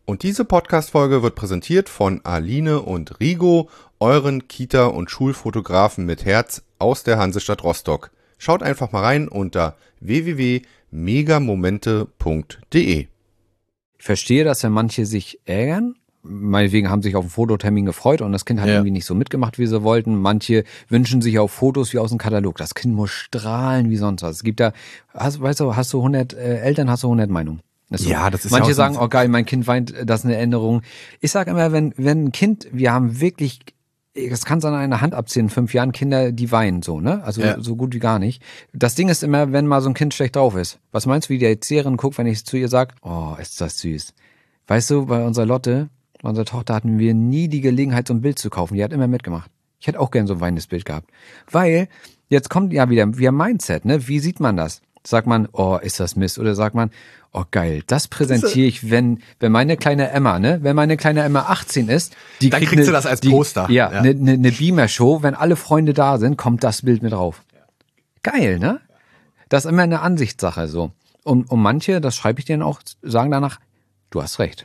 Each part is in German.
Und diese Podcast-Folge wird präsentiert von Aline und Rigo, euren Kita- und Schulfotografen mit Herz aus der Hansestadt Rostock. Schaut einfach mal rein unter www.megamomente.de. Ich verstehe, dass ja manche sich ärgern. Meinetwegen haben sich auf einen Fototermin gefreut und das Kind hat irgendwie nicht so mitgemacht, wie sie wollten. Manche wünschen sich auch Fotos wie aus dem Katalog. Das Kind muss strahlen wie sonst was. Es gibt da, hast du 100 Eltern, hast du 100 Meinungen. Das so. Ja, das ist manche ja sagen, oh geil, mein Kind weint, das ist eine Erinnerung. Ich sage immer, wenn ein Kind, wir haben wirklich, das kannst du an einer Hand abzählen, 5 Jahren Kinder, die weinen so, ne? Also so gut wie gar nicht. Das Ding ist immer, wenn mal so ein Kind schlecht drauf ist. Was meinst du, wie die Erzieherin guckt, wenn ich zu ihr sage, oh, ist das süß. Weißt du, bei unserer Lotte, bei unserer Tochter hatten wir nie die Gelegenheit, so ein Bild zu kaufen. Die hat immer mitgemacht. Ich hätte auch gern so ein weinendes Bild gehabt. Weil, jetzt kommt ja wieder Mindset, ne? Wie sieht man das? Sagt man, oh, ist das Mist? Oder sagt man, oh geil, das präsentiere ich, wenn meine kleine Emma, ne? Wenn meine kleine Emma 18 ist, dann kriegst du das als Poster. Eine Beamer-Show, wenn alle Freunde da sind, kommt das Bild mit drauf. Geil, ne? Das ist immer eine Ansichtssache so. Und manche, das schreibe ich denen auch, sagen danach, du hast recht.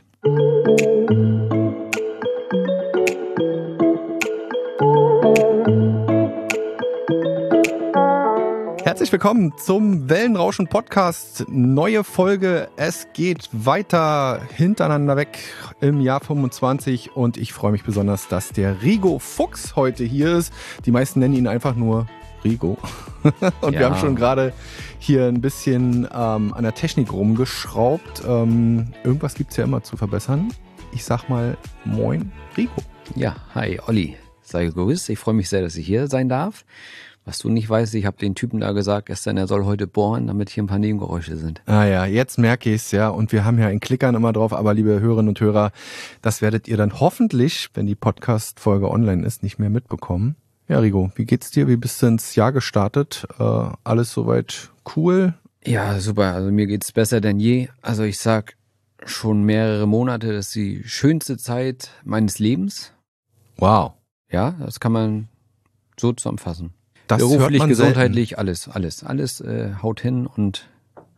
Herzlich willkommen zum Wellenrauschen Podcast. Neue Folge. Es geht weiter hintereinander weg im Jahr 25 und ich freue mich besonders, dass der Rigo Fuchs heute hier ist. Die meisten nennen ihn einfach nur Rigo. Und wir haben schon gerade hier ein bisschen an der Technik rumgeschraubt. Irgendwas gibt's ja immer zu verbessern. Ich sag mal moin, Rigo. Ja, hi Olli. Sei gegrüßt. Ich freue mich sehr, dass ich hier sein darf. Was du nicht weißt, ich habe den Typen da gesagt gestern, er soll heute bohren, damit hier ein paar Nebengeräusche sind. Ah ja, jetzt merke ich es ja. Und wir haben ja in Klickern immer drauf. Aber liebe Hörerinnen und Hörer, das werdet ihr dann hoffentlich, wenn die Podcast-Folge online ist, nicht mehr mitbekommen. Ja, Rigo, wie geht's dir? Wie bist du ins Jahr gestartet? Alles soweit cool? Ja, super. Also mir geht's besser denn je. Also ich sag schon mehrere Monate, das ist die schönste Zeit meines Lebens. Wow. Ja, das kann man so zusammenfassen. Das beruflich, hört man gesundheitlich, selten. alles haut hin und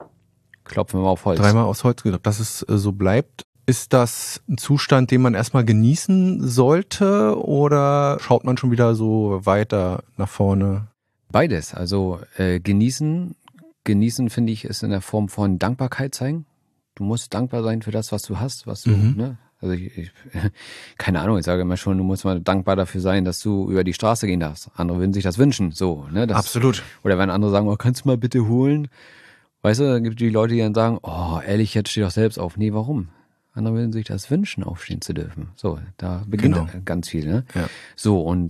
klopfen wir auf Holz. 3-mal aufs Holz geklopft, dass es so bleibt. Ist das ein Zustand, den man erstmal genießen sollte oder schaut man schon wieder so weiter nach vorne? Beides. Also genießen finde ich ist in der Form von Dankbarkeit zeigen. Du musst dankbar sein für das, was du hast, was du, ne? Also ich keine Ahnung, ich sage immer schon, du musst mal dankbar dafür sein, dass du über die Straße gehen darfst. Andere würden sich das wünschen, so, ne? Absolut. Oder wenn andere sagen, oh, kannst du mal bitte holen? Weißt du, dann gibt es die Leute, die dann sagen, oh, ehrlich, jetzt steh doch selbst auf. Nee, warum? Andere würden sich das wünschen, aufstehen zu dürfen. So, da beginnt ganz viel, ne? Ja. So, und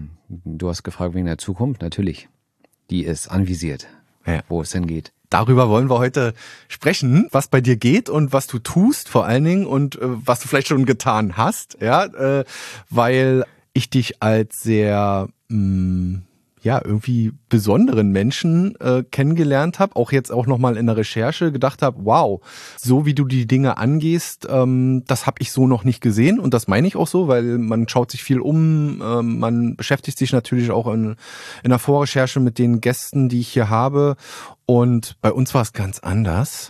du hast gefragt wegen der Zukunft, natürlich. Die ist anvisiert, wo es hingeht. Darüber wollen wir heute sprechen, was bei dir geht und was du tust vor allen Dingen und was du vielleicht schon getan hast, ja, weil ich dich als sehr irgendwie besonderen Menschen kennengelernt habe, auch jetzt auch nochmal in der Recherche gedacht habe, wow, so wie du die Dinge angehst, das habe ich so noch nicht gesehen und das meine ich auch so, weil man schaut sich viel um, man beschäftigt sich natürlich auch in der Vorrecherche mit den Gästen, die ich hier habe und bei uns war es ganz anders.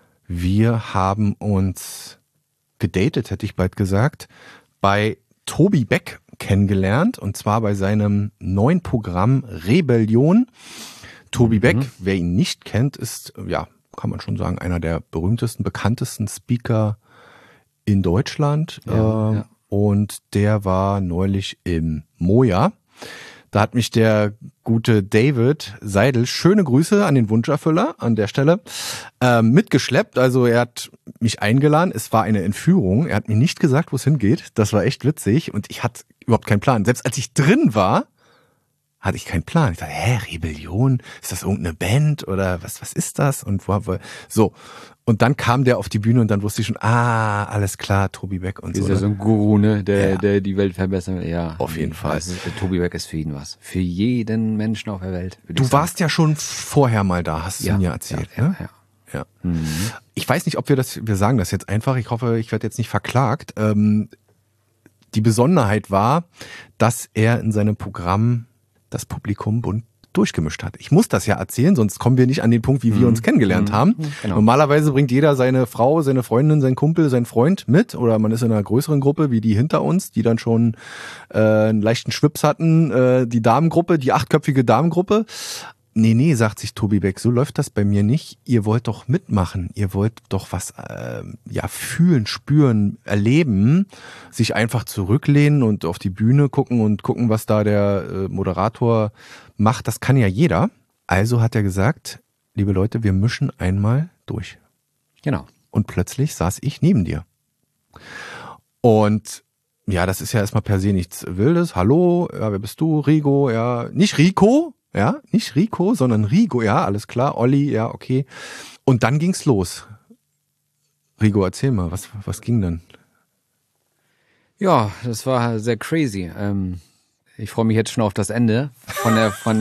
Wir haben uns gedatet, hätte ich bald gesagt, bei Tobi Beck kennengelernt und zwar bei seinem neuen Programm Rebellion. Tobi Beck, wer ihn nicht kennt, ist, ja, kann man schon sagen, einer der berühmtesten, bekanntesten Speaker in Deutschland. Und der war neulich im Moja. Da hat mich der gute David Seidel, schöne Grüße an den Wunscherfüller an der Stelle, mitgeschleppt. Also er hat mich eingeladen, es war eine Entführung. Er hat mir nicht gesagt, wo es hingeht. Das war echt witzig und ich hatte überhaupt keinen Plan. Selbst als ich drin war, hatte ich keinen Plan. Ich dachte, Rebellion? Ist das irgendeine Band oder was ist das? Und so. Und dann kam der auf die Bühne und dann wusste ich schon, alles klar, Tobi Beck und so. Ist ja so ein Guru, ne, der die Welt verbessern will. Ja, auf jeden Fall. Also, Tobi Beck ist für ihn was. Für jeden Menschen auf der Welt. Du warst ja schon vorher mal da, hast du mir erzählt, ne? Ja. Ich weiß nicht, ob wir sagen das jetzt einfach. Ich hoffe, ich werde jetzt nicht verklagt. Die Besonderheit war, dass er in seinem Programm das Publikum bunt durchgemischt hat. Ich muss das ja erzählen, sonst kommen wir nicht an den Punkt, wie wir uns kennengelernt haben. Genau. Normalerweise bringt jeder seine Frau, seine Freundin, seinen Kumpel, seinen Freund mit oder man ist in einer größeren Gruppe wie die hinter uns, die dann schon einen leichten Schwips hatten, die Damengruppe, die 8-köpfige Damengruppe. Nee, sagt sich Tobi Beck, so läuft das bei mir nicht. Ihr wollt doch mitmachen, ihr wollt doch was fühlen, spüren, erleben, sich einfach zurücklehnen und auf die Bühne gucken, was da der Moderator macht. Das kann ja jeder. Also hat er gesagt, liebe Leute, wir mischen einmal durch. Genau. Und plötzlich saß ich neben dir. Und ja, das ist ja erstmal per se nichts Wildes. Hallo, ja, wer bist du? Rigo, ja, nicht Rico. Ja, nicht Rico, sondern Rigo, ja, alles klar. Olli, ja, okay. Und dann ging's los. Rigo, erzähl mal, was ging dann? Ja, das war sehr crazy. Ich freue mich jetzt schon auf das Ende von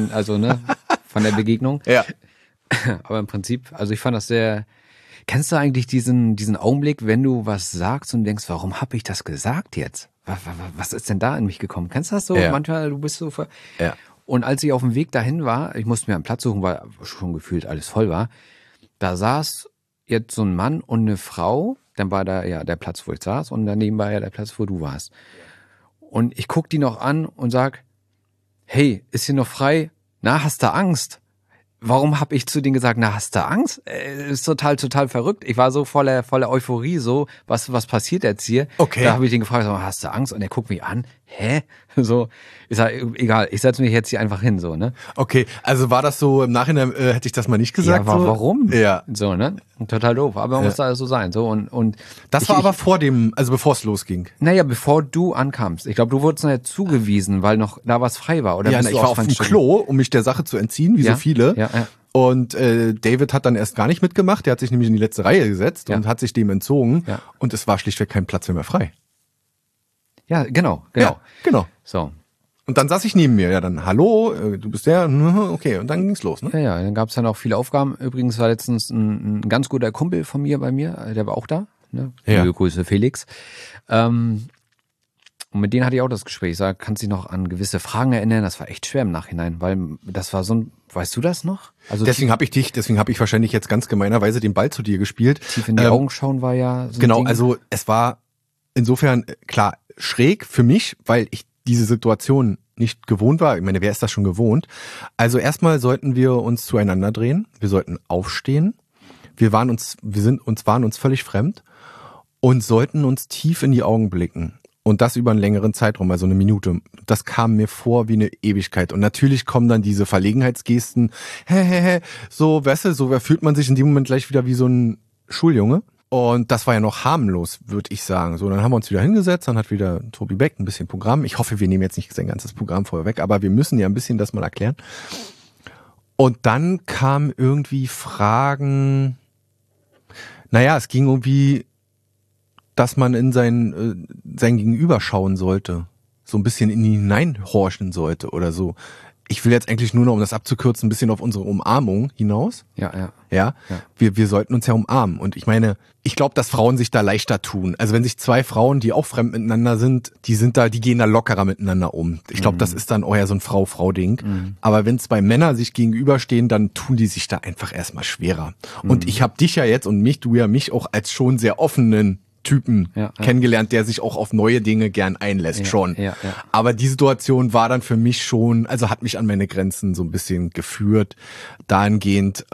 der Begegnung. Ja. Aber im Prinzip, also ich fand das sehr. Kennst du eigentlich diesen Augenblick, wenn du was sagst und denkst, warum habe ich das gesagt jetzt? Was ist denn da in mich gekommen? Kennst du das so? Ja. Manchmal, du bist so. Ja. Und als ich auf dem Weg dahin war, ich musste mir einen Platz suchen, weil schon gefühlt alles voll war, da saß jetzt so ein Mann und eine Frau, dann war da ja der Platz, wo ich saß und daneben war ja der Platz, wo du warst. Und ich guck die noch an und sag, hey, ist hier noch frei? Na, hast du Angst? Warum habe ich zu denen gesagt, na, hast du Angst? Ist total verrückt. Ich war so voller Euphorie, so, was passiert jetzt hier? Okay. Da habe ich den gefragt, so, hast du Angst? Und er guckt mich an, hä? So, ich sag, egal, ich setze mich jetzt hier einfach hin, so, ne? Okay, also war das so, im Nachhinein hätte ich das mal nicht gesagt? Ja, so? warum? Ja. So, ne? Total doof, aber muss da so sein, so, und. Das war aber bevor es losging. Naja, bevor du ankamst. Ich glaube, du wurdest nachher zugewiesen, weil noch da was frei war, oder? Ja, ich war auf dem Klo, um mich der Sache zu entziehen, wie so viele. Ja. Und David hat dann erst gar nicht mitgemacht. Der hat sich nämlich in die letzte Reihe gesetzt und hat sich dem entzogen. Ja. Und es war schlichtweg kein Platz mehr frei. Ja, genau. Ja, genau. So. Und dann saß ich neben mir. Ja, dann, hallo, du bist der. Okay, und dann ging's los, ne? Ja, dann gab's dann auch viele Aufgaben. Übrigens war letztens ein ganz guter Kumpel von mir bei mir. Der war auch da. Ne? Ja. Liebe Grüße, Felix. Und mit denen hatte ich auch das Gespräch. Ich sag, kannst du dich noch an gewisse Fragen erinnern? Das war echt schwer im Nachhinein, weil das war so ein, weißt du das noch? Also deswegen habe ich wahrscheinlich jetzt ganz gemeinerweise den Ball zu dir gespielt. Tief in die Augen schauen war ja so ein genau, Ding. also es war insofern, klar, schräg für mich, weil ich diese Situation nicht gewohnt war. Ich meine, wer ist das schon gewohnt? Also erstmal sollten wir uns zueinander drehen. Wir sollten aufstehen. Wir waren uns völlig fremd und sollten uns tief in die Augen blicken. Und das über einen längeren Zeitraum, also eine Minute. Das kam mir vor wie eine Ewigkeit. Und natürlich kommen dann diese Verlegenheitsgesten. So, weißt du, so fühlt man sich in dem Moment gleich wieder wie so ein Schuljunge. Und das war ja noch harmlos, würde ich sagen. So, dann haben wir uns wieder hingesetzt, dann hat wieder Tobi Beck ein bisschen Programm. Ich hoffe, wir nehmen jetzt nicht sein ganzes Programm vorher weg, aber wir müssen ja ein bisschen das mal erklären. Und dann kamen irgendwie Fragen. Naja, es ging irgendwie, dass man in sein Gegenüber schauen sollte. So ein bisschen in ihn hineinhorchen sollte oder so. Ich will jetzt eigentlich nur noch, um das abzukürzen, ein bisschen auf unsere Umarmung hinaus. Ja. Wir sollten uns ja umarmen. Und ich meine, ich glaube, dass Frauen sich da leichter tun. Also wenn sich zwei Frauen, die auch fremd miteinander sind, die gehen da lockerer miteinander um. Ich glaube, das ist dann eher so ein Frau-Frau-Ding. Aber wenn zwei Männer sich gegenüberstehen, dann tun die sich da einfach erstmal schwerer. Und ich habe dich ja jetzt und du ja mich auch als schon sehr offenen Typen kennengelernt, der sich auch auf neue Dinge gern einlässt, schon. Ja. Aber die Situation war dann für mich schon, also hat mich an meine Grenzen so ein bisschen geführt, dahingehend,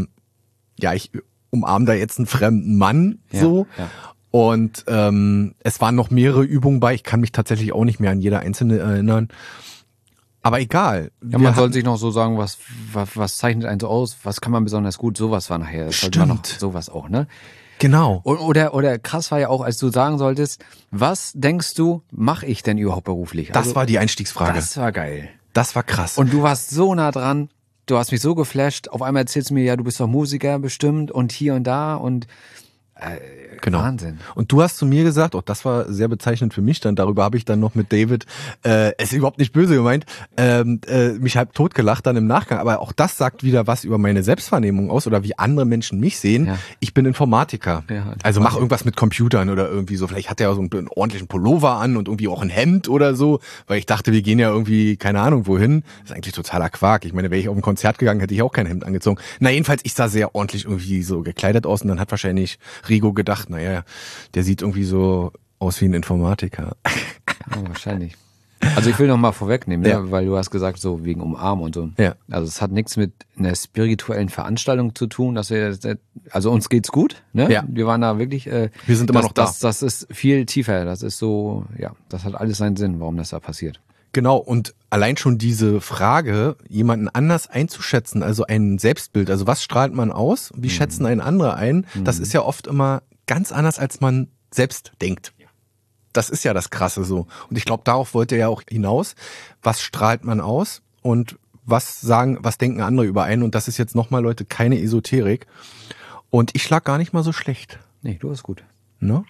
ich umarme da jetzt einen fremden Mann, so. Ja. Und es waren noch mehrere Übungen bei, ich kann mich tatsächlich auch nicht mehr an jede einzelne erinnern. Aber egal. Ja, man soll sich noch so sagen, was zeichnet einen so aus, was kann man besonders gut, sowas war nachher. Das sollte man noch sowas auch, ne? Genau. Oder krass war ja auch, als du sagen solltest, was denkst du, mache ich denn überhaupt beruflich? Das war die Einstiegsfrage. Das war geil. Das war krass. Und du warst so nah dran, du hast mich so geflasht, auf einmal erzählst du mir, ja, du bist doch Musiker bestimmt und hier und da und Genau. Wahnsinn. Und du hast zu mir gesagt, auch das war sehr bezeichnend für mich dann, darüber habe ich dann noch mit David, es ist überhaupt nicht böse gemeint, mich halb totgelacht dann im Nachgang, aber auch das sagt wieder was über meine Selbstwahrnehmung aus oder wie andere Menschen mich sehen. Ja. Ich bin Informatiker, Ja, also mach irgendwas mit Computern oder irgendwie so, vielleicht hat er ja so einen ordentlichen Pullover an und irgendwie auch ein Hemd oder so, weil ich dachte, wir gehen ja irgendwie, keine Ahnung wohin, das ist eigentlich totaler Quark. Ich meine, wäre ich auf ein Konzert gegangen, hätte ich auch kein Hemd angezogen. Na jedenfalls, ich sah sehr ordentlich irgendwie so gekleidet aus und dann hat wahrscheinlich Rigo gedacht, naja, der sieht irgendwie so aus wie ein Informatiker. Ja, wahrscheinlich. Also ich will noch mal vorwegnehmen, Ja. ne? Weil du hast gesagt, so wegen Umarmen und so. Ja. Also es hat nichts mit einer spirituellen Veranstaltung zu tun, dass wir, also uns geht's gut, ne? Ja. Wir waren da wirklich, Wir sind immer noch da. Das ist viel tiefer, das ist so, ja, das hat alles seinen Sinn, warum das da passiert. Genau, und allein schon diese Frage, jemanden anders einzuschätzen, also ein Selbstbild, also was strahlt man aus, wie schätzen einen andere ein, das ist ja oft immer ganz anders, als man selbst denkt. Das ist ja das Krasse so. Und ich glaube, darauf wollte er ja auch hinaus. Was strahlt man aus und was denken andere über einen? Und das ist jetzt nochmal, Leute, keine Esoterik. Und ich lag gar nicht mal so schlecht. Nee, du bist gut. Ne?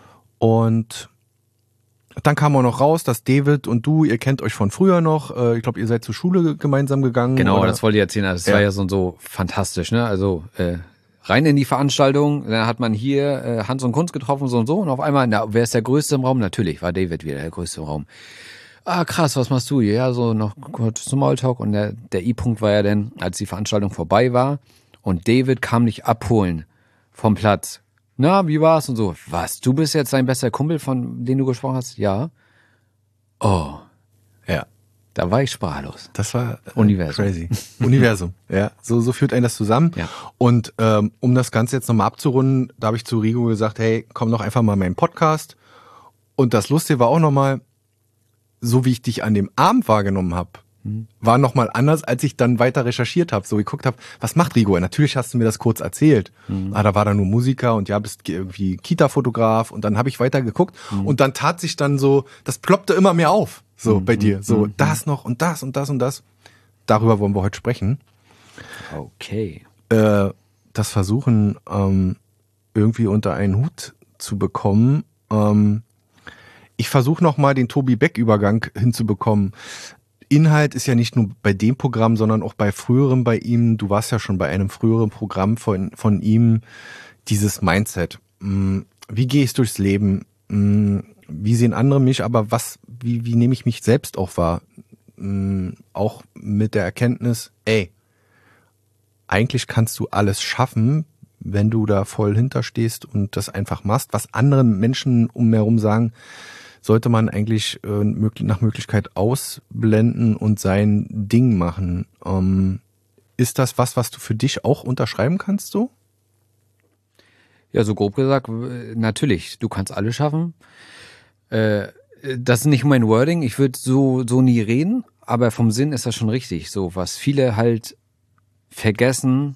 Und dann kam auch noch raus, dass David und du, ihr kennt euch von früher noch. Ich glaube, ihr seid zur Schule gemeinsam gegangen. Genau, oder? das wollte ich erzählen. Also es war ja so fantastisch, ne? Also rein in die Veranstaltung, dann hat man hier Hans und Kunz getroffen, so und so. Und auf einmal, wer ist der Größte im Raum? Natürlich war David wieder der Größte im Raum. Ah, krass, was machst du hier? Ja, so noch kurz Smalltalk. Und der I-Punkt war ja dann, als die Veranstaltung vorbei war und David kam dich abholen vom Platz. Na, wie war's? Und so, was, du bist jetzt dein bester Kumpel, von dem du gesprochen hast? Ja. Oh, Ja. da war ich sprachlos. Das war Universum. Crazy. Universum, ja. So führt einen das zusammen. Ja. Und um das Ganze jetzt nochmal abzurunden, da habe ich zu Rigo gesagt, hey, komm doch einfach mal in meinen Podcast. Und das Lustige war auch nochmal, so wie ich dich an dem Abend wahrgenommen habe, war nochmal anders, als ich dann weiter recherchiert habe. So geguckt habe, was macht Rigo? Natürlich hast du mir das kurz erzählt. Da war da nur Musiker und ja, bist irgendwie Kita-Fotograf. Und dann habe ich weiter geguckt und dann tat sich dann so, das ploppte immer mehr auf, so bei dir. So das noch und das und das und das. Darüber wollen wir heute sprechen. Okay. Das versuchen irgendwie unter einen Hut zu bekommen. Ich versuche nochmal den Tobi Beck-Übergang hinzubekommen. Inhalt ist ja nicht nur bei dem Programm, sondern auch bei früherem bei ihm. Du warst ja schon bei einem früheren Programm von ihm. Dieses Mindset. Wie gehe ich durchs Leben? Wie sehen andere mich? Aber wie nehme ich mich selbst auch wahr? Auch mit der Erkenntnis, eigentlich kannst du alles schaffen, wenn du da voll hinterstehst und das einfach machst. Was andere Menschen um mir herum sagen, sollte man eigentlich nach Möglichkeit ausblenden und sein Ding machen. Ist das was du für dich auch unterschreiben kannst, so? Ja, so grob gesagt, natürlich, du kannst alles schaffen. Das ist nicht mein Wording, ich würde so nie reden, aber vom Sinn ist das schon richtig. So, was viele halt vergessen,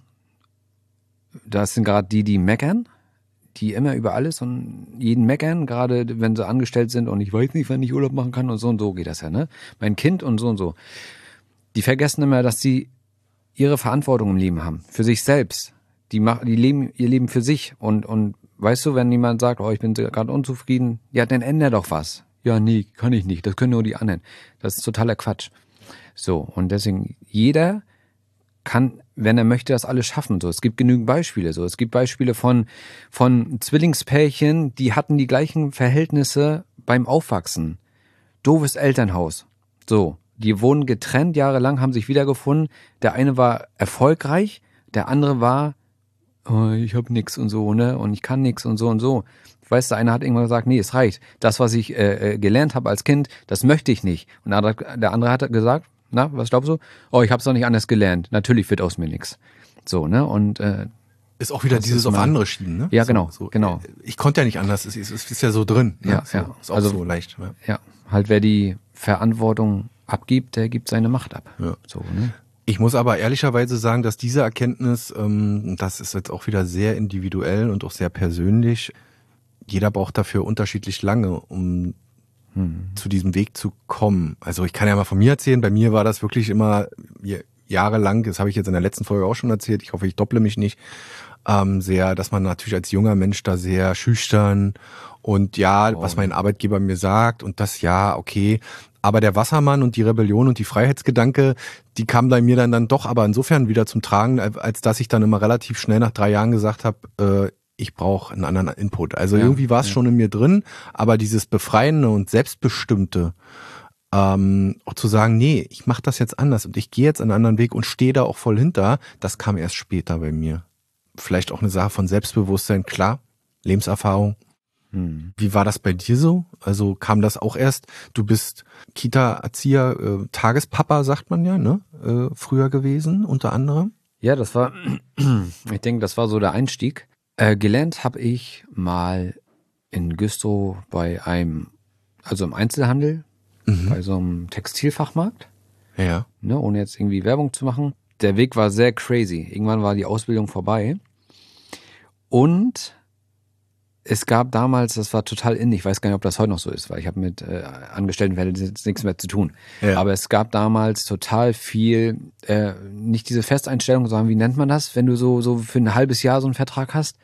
das sind gerade die meckern, die immer über alles und jeden meckern, gerade wenn sie angestellt sind und ich weiß nicht, wann ich Urlaub machen kann und so geht das ja, ne? Mein Kind und so. Die vergessen immer, dass sie ihre Verantwortung im Leben haben, für sich selbst. Die leben ihr Leben für sich und weißt du, wenn jemand sagt, ich bin gerade unzufrieden, ja, dann ändert doch was. Ja, nee, kann ich nicht, das können nur die anderen. Das ist totaler Quatsch. So, und deswegen, jeder kann, wenn er möchte, das alles schaffen. So, es gibt genügend Beispiele. So, es gibt Beispiele von Zwillingspärchen, die hatten die gleichen Verhältnisse beim Aufwachsen. Doofes Elternhaus. So, die wurden getrennt jahrelang, haben sich wiedergefunden. Der eine war erfolgreich, der andere war, ich hab nix und so, ne, und ich kann nix und so und so. Weißt du, einer hat irgendwann gesagt, nee, es reicht. Das, was ich gelernt habe als Kind, das möchte ich nicht. Und der andere hat gesagt, na, was glaubst du? Ich hab's doch nicht anders gelernt. Natürlich wird aus mir nix. So, ne? Und ist auch wieder dieses auf andere schieben, ne? Ja, genau, genau. Ich konnte ja nicht anders, es ist ja so drin. Ne? Ja, so, ja. Ist auch also, so leicht. Ja. Ja, halt wer die Verantwortung abgibt, der gibt seine Macht ab. Ja. So, ne? Ich muss aber ehrlicherweise sagen, dass diese Erkenntnis, das ist jetzt auch wieder sehr individuell und auch sehr persönlich. Jeder braucht dafür unterschiedlich lange, um zu diesem Weg zu kommen. Also ich kann ja mal von mir erzählen, bei mir war das wirklich immer, jahrelang, das habe ich jetzt in der letzten Folge auch schon erzählt, ich hoffe, ich dopple mich nicht, sehr, dass man natürlich als junger Mensch da sehr schüchtern und was mein Arbeitgeber mir sagt und das okay. Aber der Wassermann und die Rebellion und die Freiheitsgedanke, die kamen bei mir dann doch aber insofern wieder zum Tragen, als dass ich dann immer relativ schnell nach 3 Jahren gesagt habe, ich brauche einen anderen Input. Also irgendwie war es schon in mir drin, aber dieses Befreiende und Selbstbestimmte, auch zu sagen, nee, ich mache das jetzt anders und ich gehe jetzt einen anderen Weg und stehe da auch voll hinter, das kam erst später bei mir. Vielleicht auch eine Sache von Selbstbewusstsein, klar, Lebenserfahrung. Wie war das bei dir so? Also kam das auch erst, du bist Kita-Erzieher, Tagespapa, sagt man ja, ne? Früher gewesen, unter anderem? Ja, ich denke, das war so der Einstieg. Gelernt habe ich mal in Güstrow im Einzelhandel, bei so einem Textilfachmarkt. Ja. Ne, ohne jetzt irgendwie Werbung zu machen. Der Weg war sehr crazy. Irgendwann war die Ausbildung vorbei. Und es gab damals, das war total in, ich weiß gar nicht, ob das heute noch so ist, weil ich habe mit Angestelltenverhältnissen nichts mehr zu tun. Ja. Aber es gab damals total viel, nicht diese Festeinstellung, sondern wie nennt man das, wenn du so für ein halbes Jahr so einen Vertrag hast?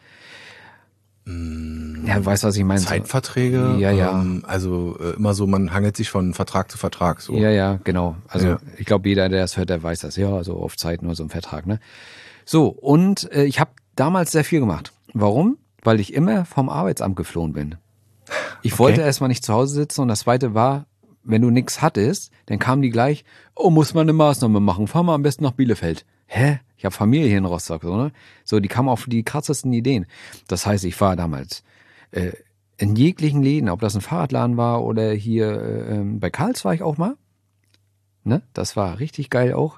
Ja, du weißt, was ich meine. Zeitverträge? Ja. Also immer so, man hangelt sich von Vertrag zu Vertrag. So. Ja, genau. Also ich glaube, jeder, der das hört, der weiß das. Ja, so auf Zeit nur so ein Vertrag. Ne? So, und ich habe damals sehr viel gemacht. Warum? Weil ich immer vom Arbeitsamt geflohen bin. Ich wollte erstmal nicht zu Hause sitzen und das Zweite war, wenn du nichts hattest, dann kamen die gleich, muss man eine Maßnahme machen, fahr mal am besten nach Bielefeld. Hä? Ich habe Familie hier in Rostock, so, ne? So, die kamen auf die krassesten Ideen. Das heißt, ich war damals in jeglichen Läden, ob das ein Fahrradladen war oder hier bei Karls war ich auch mal. Ne? Das war richtig geil auch.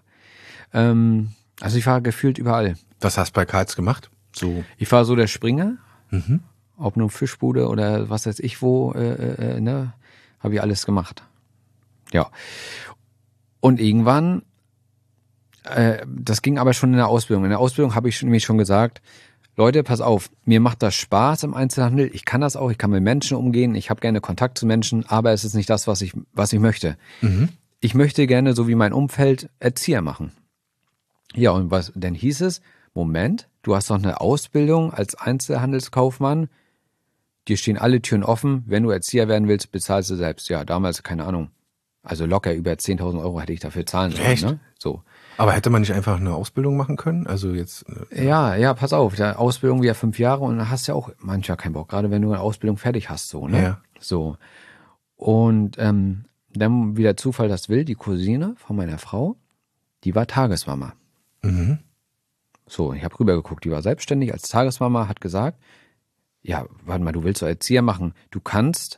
Also ich war gefühlt überall. Was hast du bei Karls gemacht? So. Ich war so der Springer. Ob nun Fischbude oder was weiß ich wo, ne, habe ich alles gemacht. Ja. Und irgendwann, das ging aber schon in der Ausbildung. In der Ausbildung habe ich nämlich schon gesagt, Leute, pass auf, mir macht das Spaß im Einzelhandel, ich kann das auch, ich kann mit Menschen umgehen, ich habe gerne Kontakt zu Menschen, aber es ist nicht das, was ich möchte. Ich möchte gerne, so wie mein Umfeld, Erzieher machen. Ja, und was denn hieß es? Moment, du hast doch eine Ausbildung als Einzelhandelskaufmann. Dir stehen alle Türen offen. Wenn du Erzieher werden willst, bezahlst du selbst. Ja, damals, keine Ahnung. Also locker über 10.000 Euro hätte ich dafür zahlen sollen. Echt? Ne? So. Aber hätte man nicht einfach eine Ausbildung machen können? Also jetzt. Ja, pass auf. Die Ausbildung wieder 5 Jahre und dann hast du ja auch manchmal keinen Bock. Gerade wenn du eine Ausbildung fertig hast, so, ne? Ja. So. Und dann, wie der Zufall das will, die Cousine von meiner Frau, die war Tagesmama. So, ich habe rübergeguckt, die war selbstständig als Tagesmama, hat gesagt, ja, warte mal, du willst so Erzieher machen. Du kannst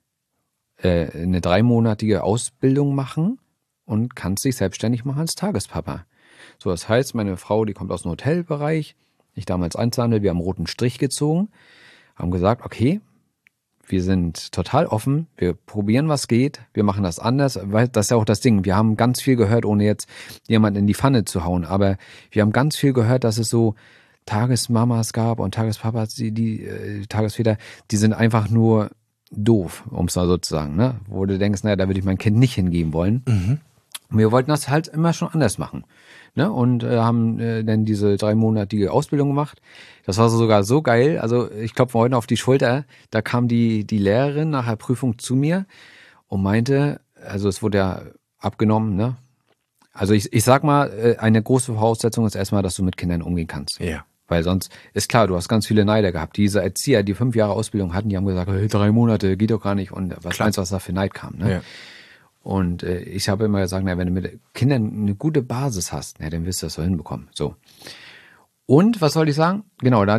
eine 3-monatige Ausbildung machen und kannst dich selbstständig machen als Tagespapa. So, das heißt, meine Frau, die kommt aus dem Hotelbereich, ich damals Einzelhandel, wir haben einen roten Strich gezogen, haben gesagt, okay, wir sind total offen, wir probieren, was geht, wir machen das anders, weil das ist ja auch das Ding, wir haben ganz viel gehört, ohne jetzt jemanden in die Pfanne zu hauen, aber wir haben ganz viel gehört, dass es so Tagesmamas gab und Tagespapas, die Tagesväter, die sind einfach nur doof, um es mal so zu sagen, ne? Wo du denkst, naja, da würde ich mein Kind nicht hingeben wollen. Und wir wollten das halt immer schon anders machen. Ne? Und haben dann diese 3-monatige Ausbildung gemacht. Das war sogar so geil. Also ich klopfe heute auf die Schulter. Da kam die Lehrerin nach der Prüfung zu mir und meinte, also es wurde ja abgenommen, ne? Also ich sag mal, eine große Voraussetzung ist erstmal, dass du mit Kindern umgehen kannst. Ja. Weil sonst ist klar, du hast ganz viele Neider gehabt. Diese Erzieher, die 5 Jahre Ausbildung hatten, die haben gesagt, hey, 3 Monate, geht doch gar nicht. Und was meinst du, was da für Neid kam, ne? Ja. Und ich habe immer gesagt, na, wenn du mit Kindern eine gute Basis hast, na, dann wirst du das so hinbekommen. So. Und was soll ich sagen? Genau, da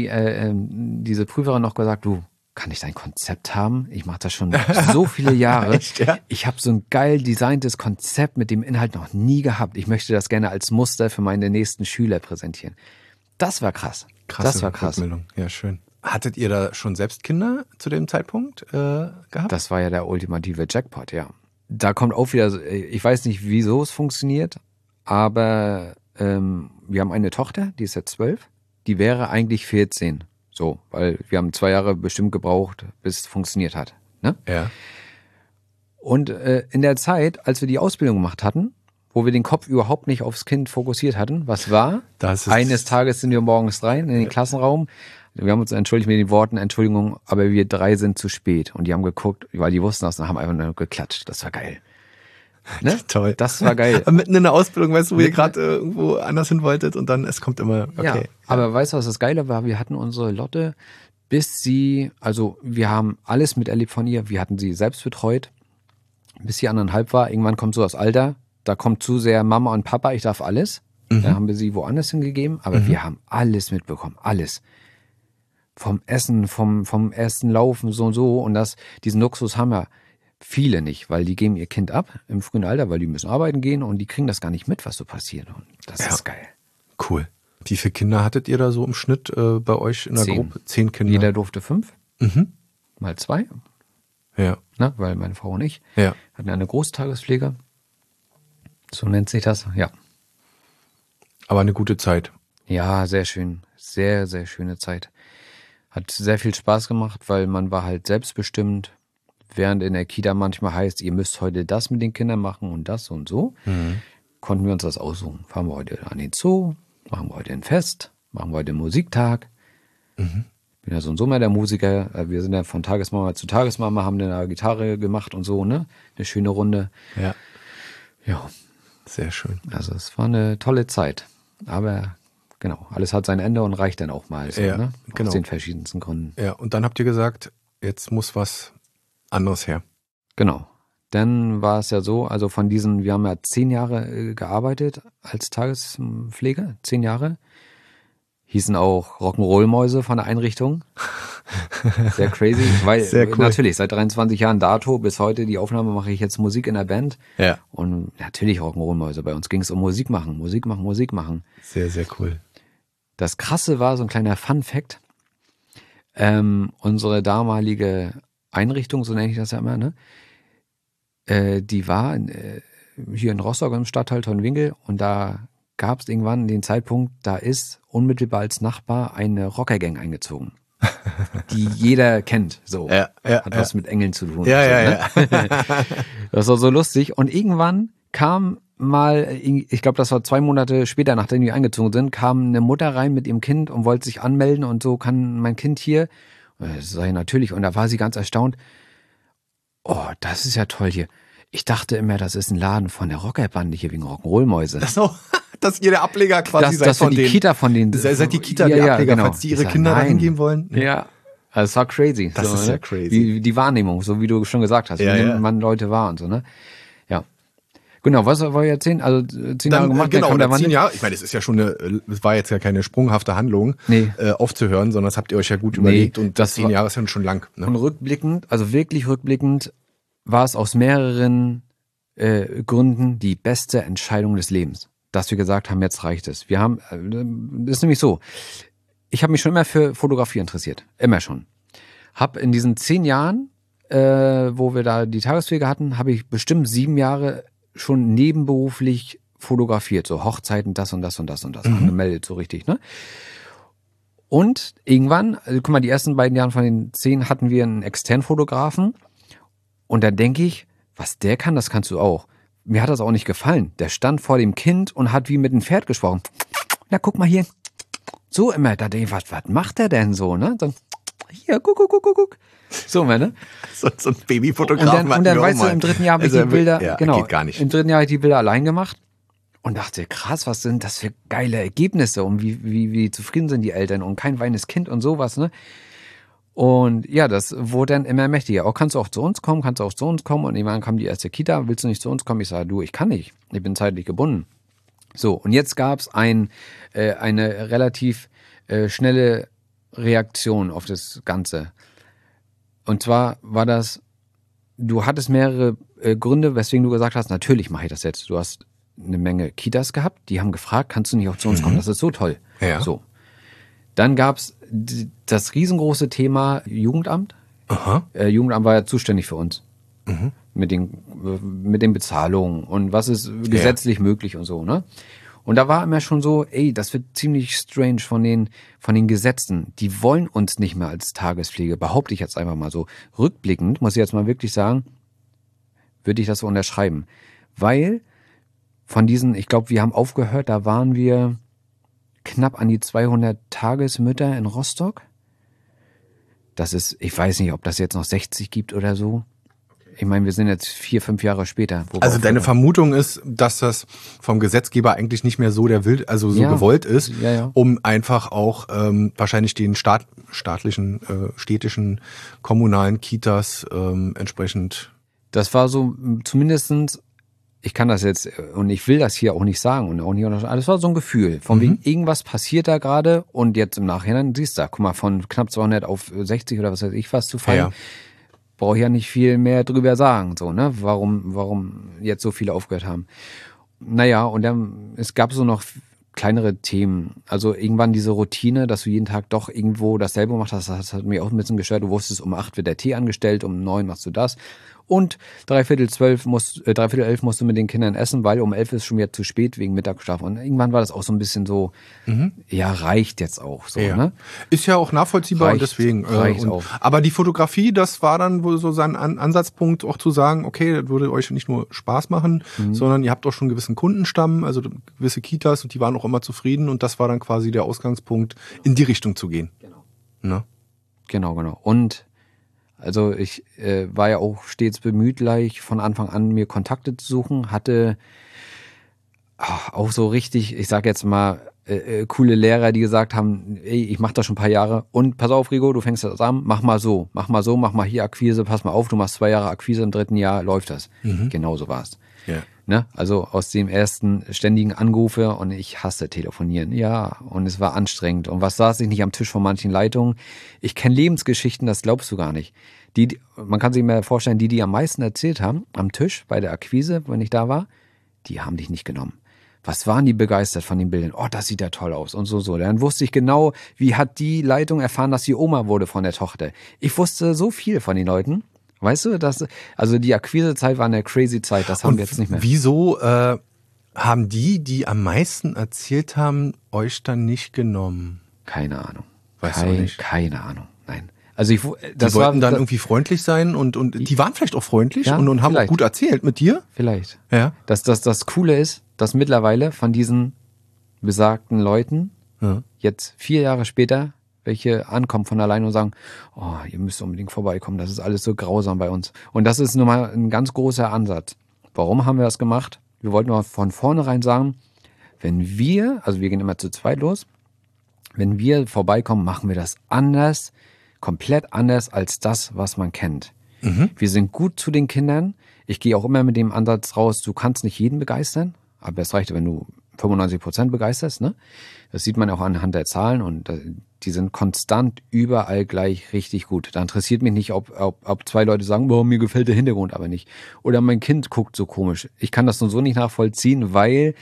diese Prüferin noch gesagt, du, kann ich dein Konzept haben? Ich mache das schon so viele Jahre. Echt, ja? Ich habe so ein geil designtes Konzept mit dem Inhalt noch nie gehabt. Ich möchte das gerne als Muster für meine nächsten Schüler präsentieren. Das war krass. Das war krass. Rückmeldung. Ja, schön. Hattet ihr da schon selbst Kinder zu dem Zeitpunkt gehabt? Das war ja der ultimative Jackpot, ja. Da kommt auch wieder, ich weiß nicht, wieso es funktioniert, aber wir haben eine Tochter, die ist jetzt 12, die wäre eigentlich 14. So, weil wir haben 2 Jahre bestimmt gebraucht, bis es funktioniert hat. Ne? Ja. Und in der Zeit, als wir die Ausbildung gemacht hatten, wo wir den Kopf überhaupt nicht aufs Kind fokussiert hatten. Was war? Eines Tages sind wir morgens rein in den Klassenraum. Wir haben uns entschuldigt mit den Worten, Entschuldigung, aber wir 3 sind zu spät. Und die haben geguckt, weil die wussten das und haben einfach nur geklatscht. Das war geil. Ne? Toll. Das war geil. Mitten in der Ausbildung, weißt du, wo ihr gerade irgendwo anders hin wolltet und dann, es kommt immer, okay. Ja, aber weißt du, was das Geile war? Wir hatten unsere Lotte, wir haben alles miterlebt von ihr. Wir hatten sie selbst betreut, bis sie 1,5 war. Irgendwann kommt so das Alter, da kommt zu sehr Mama und Papa, ich darf alles. Da haben wir sie woanders hingegeben, aber wir haben alles mitbekommen, alles. Vom Essen, vom ersten Laufen, so und so. Und diesen Luxus haben ja viele nicht, weil die geben ihr Kind ab im frühen Alter, weil die müssen arbeiten gehen und die kriegen das gar nicht mit, was so passiert. Und das ist geil. Cool. Wie viele Kinder hattet ihr da so im Schnitt bei euch in der 10. Gruppe? 10 Kinder. Jeder durfte 5. Mal 2. Ja. Na, weil meine Frau und ich Ja. hatten eine Großtagespflege. So nennt sich das, ja. Aber eine gute Zeit. Ja, sehr schön. Sehr, sehr schöne Zeit. Hat sehr viel Spaß gemacht, weil man war halt selbstbestimmt. Während in der Kita manchmal heißt, ihr müsst heute das mit den Kindern machen und das und so, konnten wir uns das aussuchen. Fahren wir heute an den Zoo, machen wir heute ein Fest, machen wir heute einen Musiktag. Bin ja so und so mehr der Musiker. Wir sind ja von Tagesmama zu Tagesmama, haben eine Gitarre gemacht und so, ne? Eine schöne Runde. Ja. Ja. Sehr schön. Also es war eine tolle Zeit. Aber genau, alles hat sein Ende und reicht dann auch mal so, Ja, ne? genau. Aus den verschiedensten Gründen. Ja, und dann habt ihr gesagt, jetzt muss was anderes her. Genau. Dann war es ja so, also wir haben ja 10 Jahre gearbeitet als Tagespflege, 10 Jahre. Hießen auch Rock'n'Roll-Mäuse von der Einrichtung. Sehr crazy, weil Sehr cool. Natürlich seit 23 Jahren dato bis heute die Aufnahme mache ich jetzt Musik in der Band. Ja. Und natürlich Rock'n'Roll-Mäuse. Bei uns ging es um Musik machen. Sehr, sehr cool. Das Krasse war, so ein kleiner Fun-Fact, unsere damalige Einrichtung, so nenne ich das ja immer, ne? Die war hier in Rostock im Stadtteil Tonnwinkel und da gab es irgendwann den Zeitpunkt, da ist unmittelbar als Nachbar eine Rockergang eingezogen, die jeder kennt. So Ja, hat was mit Engeln zu tun. Ja. Das war so lustig. Und irgendwann kam mal, ich glaube, das war 2 Monate später, nachdem die eingezogen sind, kam eine Mutter rein mit ihrem Kind und wollte sich anmelden und so, kann mein Kind hier? Das sage ich natürlich. Und da war sie ganz erstaunt. Oh, das ist ja toll hier. Ich dachte immer, das ist ein Laden von der Rockerbande hier wegen Rock'n'Roll-Mäuse. So, dass ihr der Ableger quasi seid das von die denen. Kita von denen. Seid die Kita ja, der ja, Ableger, genau. falls die ihre Ich sag, Kinder da nein. hingeben wollen? Ja, also es war crazy. Das so, ist ja ne? crazy. Die Wahrnehmung, so wie du schon gesagt hast, Ja, wie ja. nimmt man Leute wahr und so, ne? Ja. Genau, was war ja 10 Jahre gemacht? Genau, dann kam der 10 Wandel. Jahre. Ich meine, es ist ja schon es war jetzt ja keine sprunghafte Handlung, Nee. aufzuhören, sondern das habt ihr euch ja gut überlegt und das 10 Jahre ist ja schon lang. Ne? Und rückblickend, also wirklich rückblickend, war es aus mehreren Gründen die beste Entscheidung des Lebens, dass wir gesagt haben, jetzt reicht es. Wir haben, das ist nämlich so, ich habe mich schon immer für Fotografie interessiert, immer schon. Hab in diesen 10 Jahren, wo wir da die Tagespflege hatten, habe ich bestimmt 7 Jahre schon nebenberuflich fotografiert, so Hochzeiten, das und das und das und das, angemeldet, so richtig, ne? Und irgendwann, also guck mal, die ersten beiden Jahre von den 10 hatten wir einen externen Fotografen und da denke ich, was der kann, das kannst du auch. Mir hat das auch nicht gefallen. Der stand vor dem Kind und hat wie mit einem Pferd gesprochen. Na, guck mal hier. So immer, da denke ich, was macht der denn so, ne? Dann, hier, guck. So, ne? So ein Babyfotograf. Und dann weißt du, im 3. Jahr habe ich die Bilder, ja, genau, geht gar nicht. im 3. Jahr habe ich die Bilder allein gemacht und dachte, krass, was sind das für geile Ergebnisse und wie zufrieden sind die Eltern und kein weines Kind und sowas, ne? Und ja, das wurde dann immer mächtiger. Auch kannst du auch zu uns kommen. Und irgendwann kam die erste Kita. Willst du nicht zu uns kommen? Ich sage, du, ich kann nicht. Ich bin zeitlich gebunden. So, und jetzt gab es eine relativ schnelle Reaktion auf das Ganze. Und zwar war das, du hattest mehrere Gründe, weswegen du gesagt hast, natürlich mache ich das jetzt. Du hast eine Menge Kitas gehabt, die haben gefragt, kannst du nicht auch zu uns kommen? Das ist so toll. Ja. So. Dann gab es das riesengroße Thema Jugendamt. Aha. Jugendamt war ja zuständig für uns. Mit den Bezahlungen und was ist gesetzlich möglich und so, ne? Und da war immer schon so, ey, das wird ziemlich strange von den Gesetzen. Die wollen uns nicht mehr als Tagespflege, behaupte ich jetzt einfach mal so. Rückblickend, muss ich jetzt mal wirklich sagen, würde ich das so unterschreiben. Weil von diesen, ich glaube, wir haben aufgehört, da waren wir knapp an die 200 Tagesmütter in Rostock. Das ist, ich weiß nicht, ob das jetzt noch 60 gibt oder so. Ich meine, wir sind jetzt 4, 5 Jahre später. Also deine Vermutung ist, dass das vom Gesetzgeber eigentlich nicht mehr so gewollt ist, um einfach auch wahrscheinlich den staatlichen, städtischen, kommunalen Kitas entsprechend. Das war so zumindestens, ich kann das jetzt und ich will das hier auch nicht sagen und auch nicht, das war so ein Gefühl, von wegen irgendwas passiert da gerade und jetzt im Nachhinein siehst du, guck mal, von knapp 200 auf 60 oder was weiß ich was zu fallen. Ja. Brauche ich ja nicht viel mehr drüber sagen, so, ne? Warum jetzt so viele aufgehört haben. Naja, und dann, es gab so noch kleinere Themen. Also irgendwann diese Routine, dass du jeden Tag doch irgendwo dasselbe machst, das hat mich auch ein bisschen gestört. Du wusstest, um 8 wird der Tee angestellt, um 9 machst du das. Und 11 musst du mit den Kindern essen, weil um 11 ist schon wieder zu spät wegen Mittagsschlaf. Und irgendwann war das auch so ein bisschen so, ja, reicht jetzt auch so, ne? Ist ja auch nachvollziehbar und deswegen. Reicht auch. Aber die Fotografie, das war dann wohl so sein Ansatzpunkt, auch zu sagen, okay, das würde euch nicht nur Spaß machen, sondern ihr habt auch schon einen gewissen Kundenstamm, also gewisse Kitas und die waren auch immer zufrieden und das war dann quasi der Ausgangspunkt, in die Richtung zu gehen. Genau. Ne? Genau. Und also ich war ja auch stets bemüht, gleich von Anfang an mir Kontakte zu suchen, hatte auch so richtig, ich sag jetzt mal, coole Lehrer, die gesagt haben, ey, ich mach das schon ein paar Jahre und pass auf, Rigo, du fängst das an, mach mal hier Akquise, pass mal auf, du machst 2 Jahre Akquise, im 3. Jahr läuft das. Genau so war's. Ja. Ne? Also aus dem ersten ständigen Anrufe und ich hasse telefonieren. Ja, und es war anstrengend. Und was saß ich nicht am Tisch von manchen Leitungen? Ich kenne Lebensgeschichten, das glaubst du gar nicht. Man kann sich mir vorstellen, die am meisten erzählt haben am Tisch bei der Akquise, wenn ich da war, die haben dich nicht genommen. Was waren die begeistert von den Bildern? Oh, das sieht ja toll aus und so. Dann wusste ich genau, wie hat die Leitung erfahren, dass sie Oma wurde von der Tochter. Ich wusste so viel von den Leuten. Weißt du, also die Akquisezeit war eine crazy Zeit, das haben wir jetzt nicht mehr. Wieso haben die am meisten erzählt haben, euch dann nicht genommen? Keine Ahnung. Weißt du auch nicht? Keine Ahnung, nein. Also die wollten dann irgendwie freundlich sein und die waren vielleicht auch freundlich und haben auch gut erzählt mit dir? Vielleicht. Ja. Das Coole ist, dass mittlerweile von diesen besagten Leuten jetzt 4 Jahre später welche ankommen von alleine und sagen, oh, ihr müsst unbedingt vorbeikommen, das ist alles so grausam bei uns. Und das ist nun mal ein ganz großer Ansatz. Warum haben wir das gemacht? Wir wollten mal von vornherein sagen, also wir gehen immer zu zweit los, wenn wir vorbeikommen, machen wir das anders, komplett anders als das, was man kennt. Wir sind gut zu den Kindern. Ich gehe auch immer mit dem Ansatz raus, du kannst nicht jeden begeistern, aber es reicht, wenn du 95% begeisterst, ne? Das sieht man auch anhand der Zahlen und die sind konstant überall gleich richtig gut. Da interessiert mich nicht, ob 2 Leute sagen, boah, mir gefällt der Hintergrund aber nicht. Oder mein Kind guckt so komisch. Ich kann das nur so nicht nachvollziehen, weil,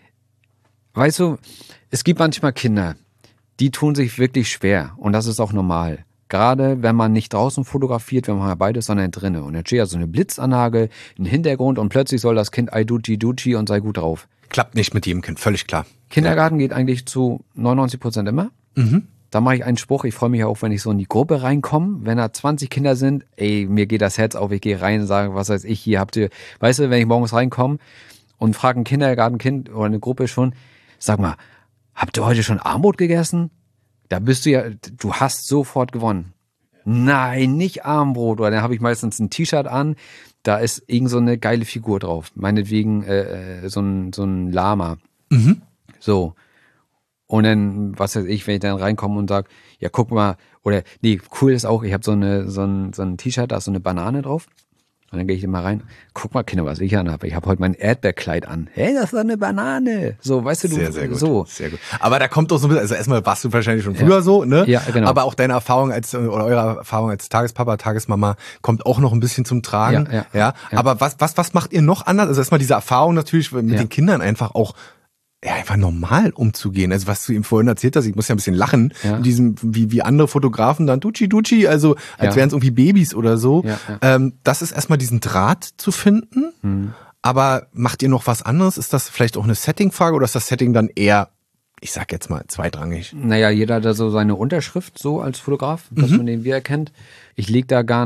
weißt du, es gibt manchmal Kinder, die tun sich wirklich schwer und das ist auch normal. Gerade wenn man nicht draußen fotografiert, wenn man ja beides, sondern drinnen. Und jetzt steht ja so eine Blitzanlage, ein Hintergrund und plötzlich soll das Kind Duci und sei gut drauf. Klappt nicht mit jedem Kind, völlig klar. Kindergarten geht eigentlich zu 99% immer. Da mache ich einen Spruch, ich freue mich auch, wenn ich so in die Gruppe reinkomme. Wenn da 20 Kinder sind, ey, mir geht das Herz auf, ich gehe rein und sage, was weiß ich, hier habt ihr, weißt du, wenn ich morgens reinkomme und frage ein Kindergartenkind oder eine Gruppe schon, sag mal, habt ihr heute schon Armbrot gegessen? Da bist du hast sofort gewonnen. Nein, nicht Armbrot. Oder dann habe ich meistens ein T-Shirt an, da ist irgend so eine geile Figur drauf. Meinetwegen so ein Lama. So. Und dann, was weiß ich, wenn ich dann reinkomme und sage, ja, guck mal, oder, nee, cool ist auch, ich habe so ein T-Shirt, da ist so eine Banane drauf. Und dann gehe ich immer rein, guck mal, Kinder, was ich an habe. Ich habe heute mein Erdbeerkleid an. Hey, das ist doch eine Banane. So, weißt du, sehr gut, so. Sehr gut. Aber da kommt doch so ein bisschen, also erstmal warst du wahrscheinlich schon früher so, ne? Ja, genau. Aber auch deine Erfahrung oder eure Erfahrung als Tagespapa, Tagesmama kommt auch noch ein bisschen zum Tragen. Ja. Aber was macht ihr noch anders? Also erstmal diese Erfahrung natürlich mit den Kindern einfach auch, ja, einfach normal umzugehen. Also was du ihm vorhin erzählt hast, ich muss ja ein bisschen lachen, in diesem, wie andere Fotografen dann Duci, also als wären es irgendwie Babys oder so. Das ist erstmal diesen Draht zu finden. Aber macht ihr noch was anderes? Ist das vielleicht auch eine Setting-Frage oder ist das Setting dann eher, ich sag jetzt mal, zweitrangig? Naja, jeder hat da so seine Unterschrift so als Fotograf, dass man den wiedererkennt. Ich lege da gar nicht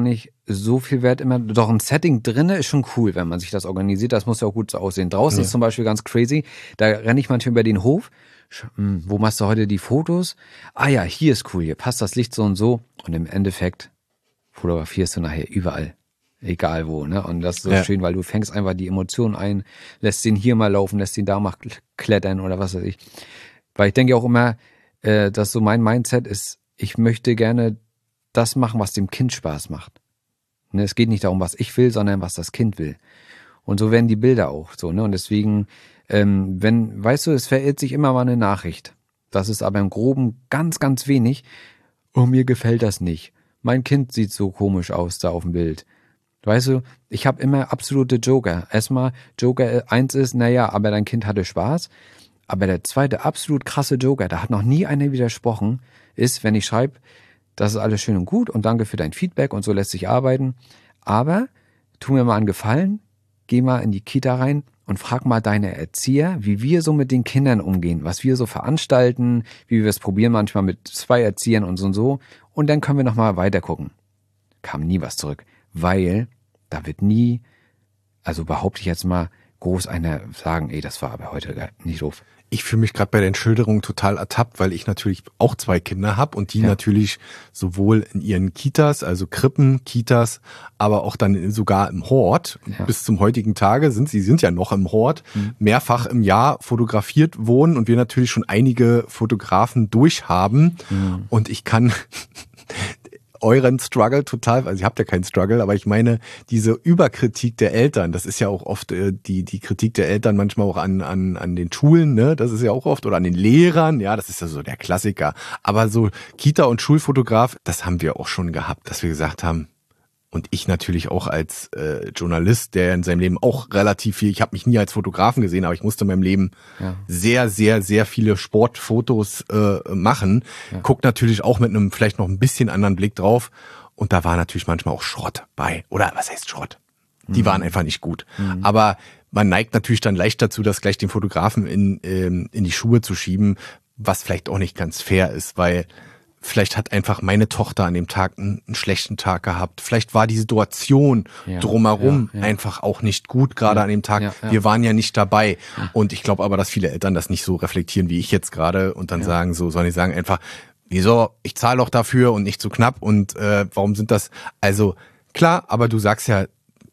so viel Wert immer, doch ein Setting drinne ist schon cool, wenn man sich das organisiert, das muss ja auch gut so aussehen. Draußen ist zum Beispiel ganz crazy, da renne ich manchmal über den Hof, wo machst du heute die Fotos? Ah ja, hier ist cool, hier passt das Licht so und im Endeffekt fotografierst du nachher überall. Egal wo, ne? Und das ist so schön, weil du fängst einfach die Emotionen ein, lässt den hier mal laufen, lässt den da mal klettern oder was weiß ich. Weil ich denke auch immer, dass so mein Mindset ist, ich möchte gerne das machen, was dem Kind Spaß macht. Ne? Es geht nicht darum, was ich will, sondern was das Kind will. Und so werden die Bilder auch so, ne? Und deswegen, weißt du, es verirrt sich immer mal eine Nachricht. Das ist aber im Groben ganz, ganz wenig. Oh, mir gefällt das nicht. Mein Kind sieht so komisch aus da auf dem Bild. Weißt du, ich habe immer absolute Joker. Erstmal, Joker 1 ist, naja, aber dein Kind hatte Spaß. Aber der zweite absolut krasse Joker, da hat noch nie einer widersprochen, ist, wenn ich schreibe, das ist alles schön und gut und danke für dein Feedback und so lässt sich arbeiten. Aber tu mir mal einen Gefallen, geh mal in die Kita rein und frag mal deine Erzieher, wie wir so mit den Kindern umgehen, was wir so veranstalten, wie wir es probieren manchmal mit 2 Erziehern und so. Und dann können wir nochmal weiter gucken. Kam nie was zurück. Weil da wird nie, also behaupte ich jetzt mal, groß einer sagen, das war aber heute nicht doof. Ich fühle mich gerade bei den Schilderungen total ertappt, weil ich natürlich auch 2 Kinder habe und die natürlich sowohl in ihren Kitas, also Krippen, Kitas, aber auch dann sogar im Hort, bis zum heutigen Tage sie sind ja noch im Hort, mehrfach im Jahr fotografiert wurden und wir natürlich schon einige Fotografen durchhaben und ich kann euren Struggle total, also ihr habt ja keinen Struggle, aber ich meine, diese Überkritik der Eltern, das ist ja auch oft die Kritik der Eltern manchmal auch an den Schulen, ne, das ist ja auch oft, oder an den Lehrern, ja, das ist ja so der Klassiker. Aber so Kita- und Schulfotograf, das haben wir auch schon gehabt, dass wir gesagt haben, und ich natürlich auch als Journalist, der in seinem Leben auch relativ viel, ich habe mich nie als Fotografen gesehen, aber ich musste in meinem Leben sehr, sehr, sehr viele Sportfotos machen. Guck natürlich auch mit einem vielleicht noch ein bisschen anderen Blick drauf. Und da war natürlich manchmal auch Schrott bei. Oder was heißt Schrott? Die waren einfach nicht gut. Aber man neigt natürlich dann leicht dazu, das gleich den Fotografen in die Schuhe zu schieben, was vielleicht auch nicht ganz fair ist, weil vielleicht hat einfach meine Tochter an dem Tag einen schlechten Tag gehabt. Vielleicht war die Situation drumherum einfach auch nicht gut, gerade an dem Tag. Wir waren ja nicht dabei. Und ich glaube aber, dass viele Eltern das nicht so reflektieren, wie ich jetzt gerade und dann sagen so, sondern die sagen einfach, wieso, ich zahle doch dafür und nicht so knapp und warum sind das, also klar, aber du sagst ja,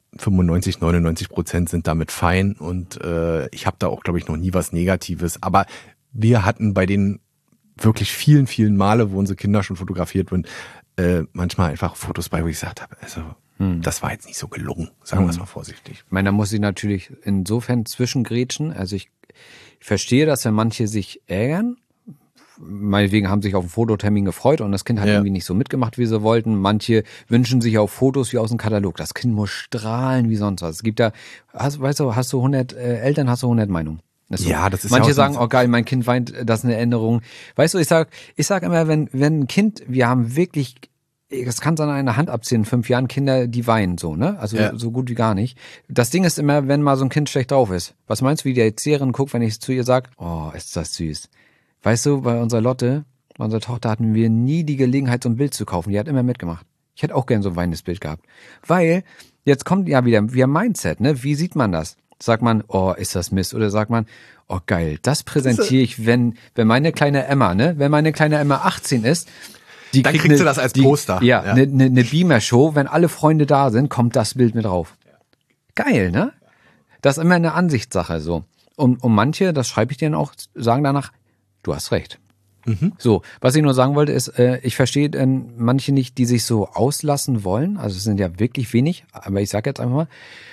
95-99% sind damit fein und ich habe da auch, glaube ich, noch nie was Negatives. Aber wir hatten bei den wirklich vielen, vielen Male, wo unsere Kinder schon fotografiert wurden, manchmal einfach Fotos bei, wo ich gesagt habe, also das war jetzt nicht so gelungen, sagen wir es mal vorsichtig. Ich meine, da muss ich natürlich insofern zwischengrätschen. Also ich verstehe, dass wenn manche sich ärgern, meinetwegen haben sich auf einen Fototermin gefreut und das Kind hat irgendwie nicht so mitgemacht, wie sie wollten. Manche wünschen sich auch Fotos wie aus dem Katalog. Das Kind muss strahlen wie sonst was. Es gibt da, hast du 100 Eltern, hast du 100 Meinungen. Das so. Ja, das ist manche ja sagen, oh geil, mein Kind weint, das ist eine Änderung. Weißt du, ich sag immer, wenn ein Kind, wir haben wirklich, das kann an einer Hand abziehen, in 5 Jahren Kinder, die weinen so, ne? Also so gut wie gar nicht. Das Ding ist immer, wenn mal so ein Kind schlecht drauf ist. Was meinst du, wie die Erzieherin guckt, wenn ich zu ihr sag, oh, ist das süß. Weißt du, bei unserer Lotte, bei unserer Tochter hatten wir nie die Gelegenheit, so ein Bild zu kaufen. Die hat immer mitgemacht. Ich hätte auch gern so ein weinendes Bild gehabt. Weil, jetzt kommt ja wieder Mindset, ne? Wie sieht man das? Sagt man, oh, ist das Mist? Oder sagt man, oh geil, das präsentiere ich, wenn meine kleine Emma, ne? Wenn meine kleine Emma 18 ist, dann kriegst du das als Poster. Ja, eine Beamer-Show, wenn alle Freunde da sind, kommt das Bild mit drauf. Geil, ne? Das ist immer eine Ansichtssache, so. Und manche, das schreibe ich denen auch, sagen danach, du hast recht. So, was ich nur sagen wollte ist, ich verstehe manche nicht, die sich so auslassen wollen, also es sind ja wirklich wenig, aber ich sage jetzt einfach mal,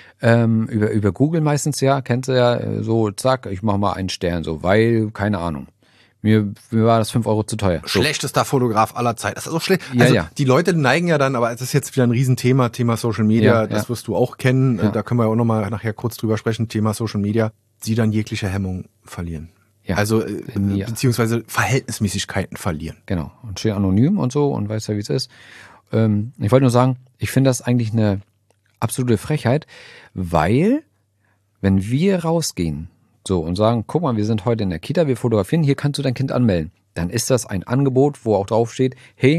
über Google meistens kennst du ja, so zack, ich mache mal einen Stern, so, weil, keine Ahnung, mir war das 5 Euro zu teuer. So. Schlechtester Fotograf aller Zeiten. Das ist so schlecht. Also die Leute neigen ja dann, aber es ist jetzt wieder ein Riesenthema, Thema Social Media, das wirst du auch kennen, da können wir auch nochmal nachher kurz drüber sprechen, Thema Social Media, sie dann jegliche Hemmung verlieren. Ja, also beziehungsweise Verhältnismäßigkeiten verlieren. Genau, und stehen anonym und so und weiß ja, wie es ist. Ich wollte nur sagen, ich finde das eigentlich eine absolute Frechheit, weil wenn wir rausgehen so und sagen, guck mal, wir sind heute in der Kita, wir fotografieren, hier kannst du dein Kind anmelden, dann ist das ein Angebot, wo auch drauf steht, hey,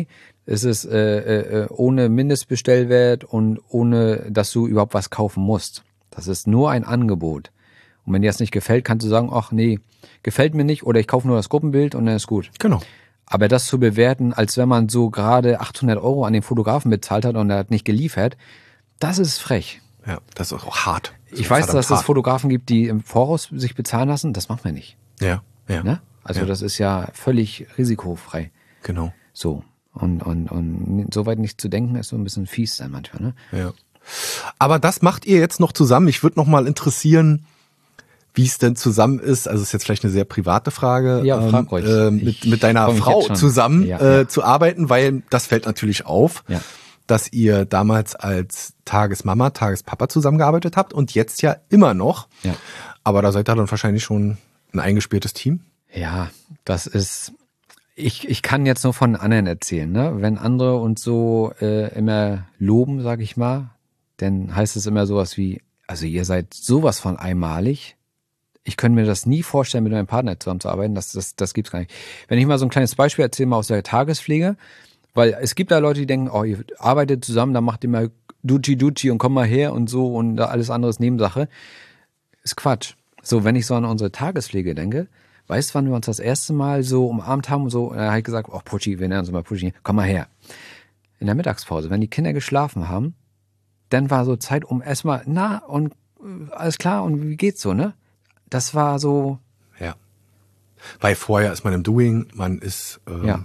Es ist ohne Mindestbestellwert und ohne, dass du überhaupt was kaufen musst. Das ist nur ein Angebot. Und wenn dir das nicht gefällt, kannst du sagen, ach nee, gefällt mir nicht oder ich kaufe nur das Gruppenbild und dann ist gut. Genau. Aber das zu bewerten, als wenn man so gerade 800 € an den Fotografen bezahlt hat und er hat nicht geliefert, das ist frech. Ja, das ist auch hart. Ich weiß, dass es Fotografen gibt, die im Voraus sich bezahlen lassen. Das macht man nicht. Ja, ja. Ne? Also das ist ja völlig risikofrei. Genau. So. Und so weit nicht zu denken, ist so ein bisschen fies dann manchmal. Ne? Ja. Aber das macht ihr jetzt noch zusammen. Mich würde noch mal interessieren, wie es denn zusammen ist. Also ist jetzt vielleicht eine sehr private Frage. Ja, frag ruhig. Mit deiner Frau zusammen zu arbeiten, weil das fällt natürlich auf, dass ihr damals als Tagesmama, Tagespapa zusammengearbeitet habt und jetzt ja immer noch. Ja. Aber da seid ihr dann wahrscheinlich schon ein eingespieltes Team. Ja, das ist... Ich kann jetzt nur von anderen erzählen, ne? Wenn andere uns so immer loben, sag ich mal, dann heißt es immer sowas wie, also ihr seid sowas von einmalig. Ich könnte mir das nie vorstellen, mit meinem Partner zusammenzuarbeiten. Das gibt's gar nicht. Wenn ich mal so ein kleines Beispiel erzähle, mal aus der Tagespflege, weil es gibt da Leute, die denken, oh, ihr arbeitet zusammen, dann macht ihr mal Duci und komm mal her und so und alles andere ist Nebensache. Ist Quatsch. So, wenn ich so an unsere Tagespflege denke, weißt du, wann wir uns das erste Mal so umarmt haben und so, er hat gesagt, oh Putschi, wir nennen uns mal Putschi, komm mal her. In der Mittagspause, wenn die Kinder geschlafen haben, dann war so Zeit, um erstmal, na, und alles klar, und wie geht's so, ne? Das war so. Ja. Weil vorher ist man im Doing, man ist ja.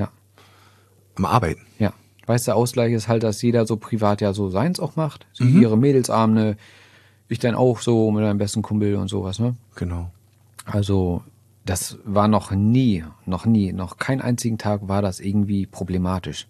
am Arbeiten. Ja. Weißt du, der Ausgleich ist halt, dass jeder so privat ja so seins auch macht. Sie ihre Mädelsabende, ich dann auch so mit meinem besten Kumpel und sowas, ne? Genau. Also, das war noch keinen einzigen Tag war das irgendwie problematisch.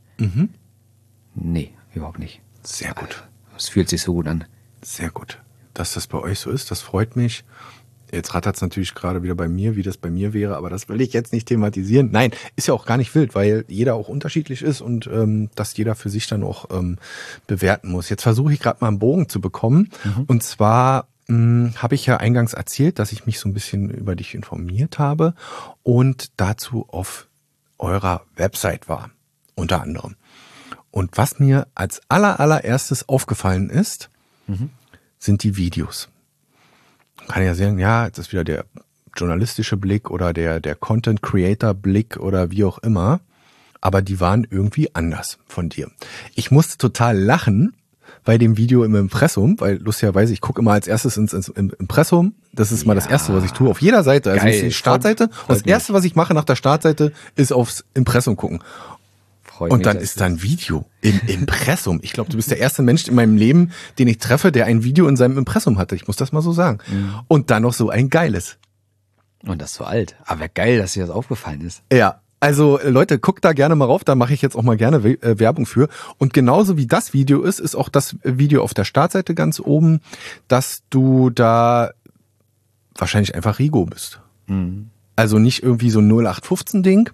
Nee, überhaupt nicht. Sehr gut. Es fühlt sich so gut an. Sehr gut. Dass das bei euch so ist, das freut mich. Jetzt rattert es natürlich gerade wieder bei mir, wie das bei mir wäre, aber das will ich jetzt nicht thematisieren. Nein, ist ja auch gar nicht wild, weil jeder auch unterschiedlich ist und dass jeder für sich dann auch bewerten muss. Jetzt versuche ich gerade mal einen Bogen zu bekommen. Und zwar habe ich ja eingangs erzählt, dass ich mich so ein bisschen über dich informiert habe und dazu auf eurer Website war, unter anderem. Und was mir als allererstes aufgefallen ist, sind die Videos. Man kann ja sagen, ja, jetzt ist wieder der journalistische Blick oder der Content-Creator-Blick oder wie auch immer. Aber die waren irgendwie anders von dir. Ich musste total lachen bei dem Video im Impressum, weil lustigerweise, ich gucke immer als erstes ins Impressum. Das ist mal das Erste, was ich tue, auf jeder Seite. Also nicht die Startseite. Und das Erste, was ich mache nach der Startseite, ist aufs Impressum gucken. Und dann ist da ein Video im Impressum. Ich glaube, du bist der erste Mensch in meinem Leben, den ich treffe, der ein Video in seinem Impressum hatte. Ich muss das mal so sagen. Und dann noch so ein geiles. Und das ist so alt. Aber geil, dass dir das aufgefallen ist. Ja, also Leute, guckt da gerne mal rauf. Da mache ich jetzt auch mal gerne Werbung für. Und genauso wie das Video ist auch das Video auf der Startseite ganz oben, dass du da wahrscheinlich einfach Rigo bist. Also nicht irgendwie so ein 0815-Ding.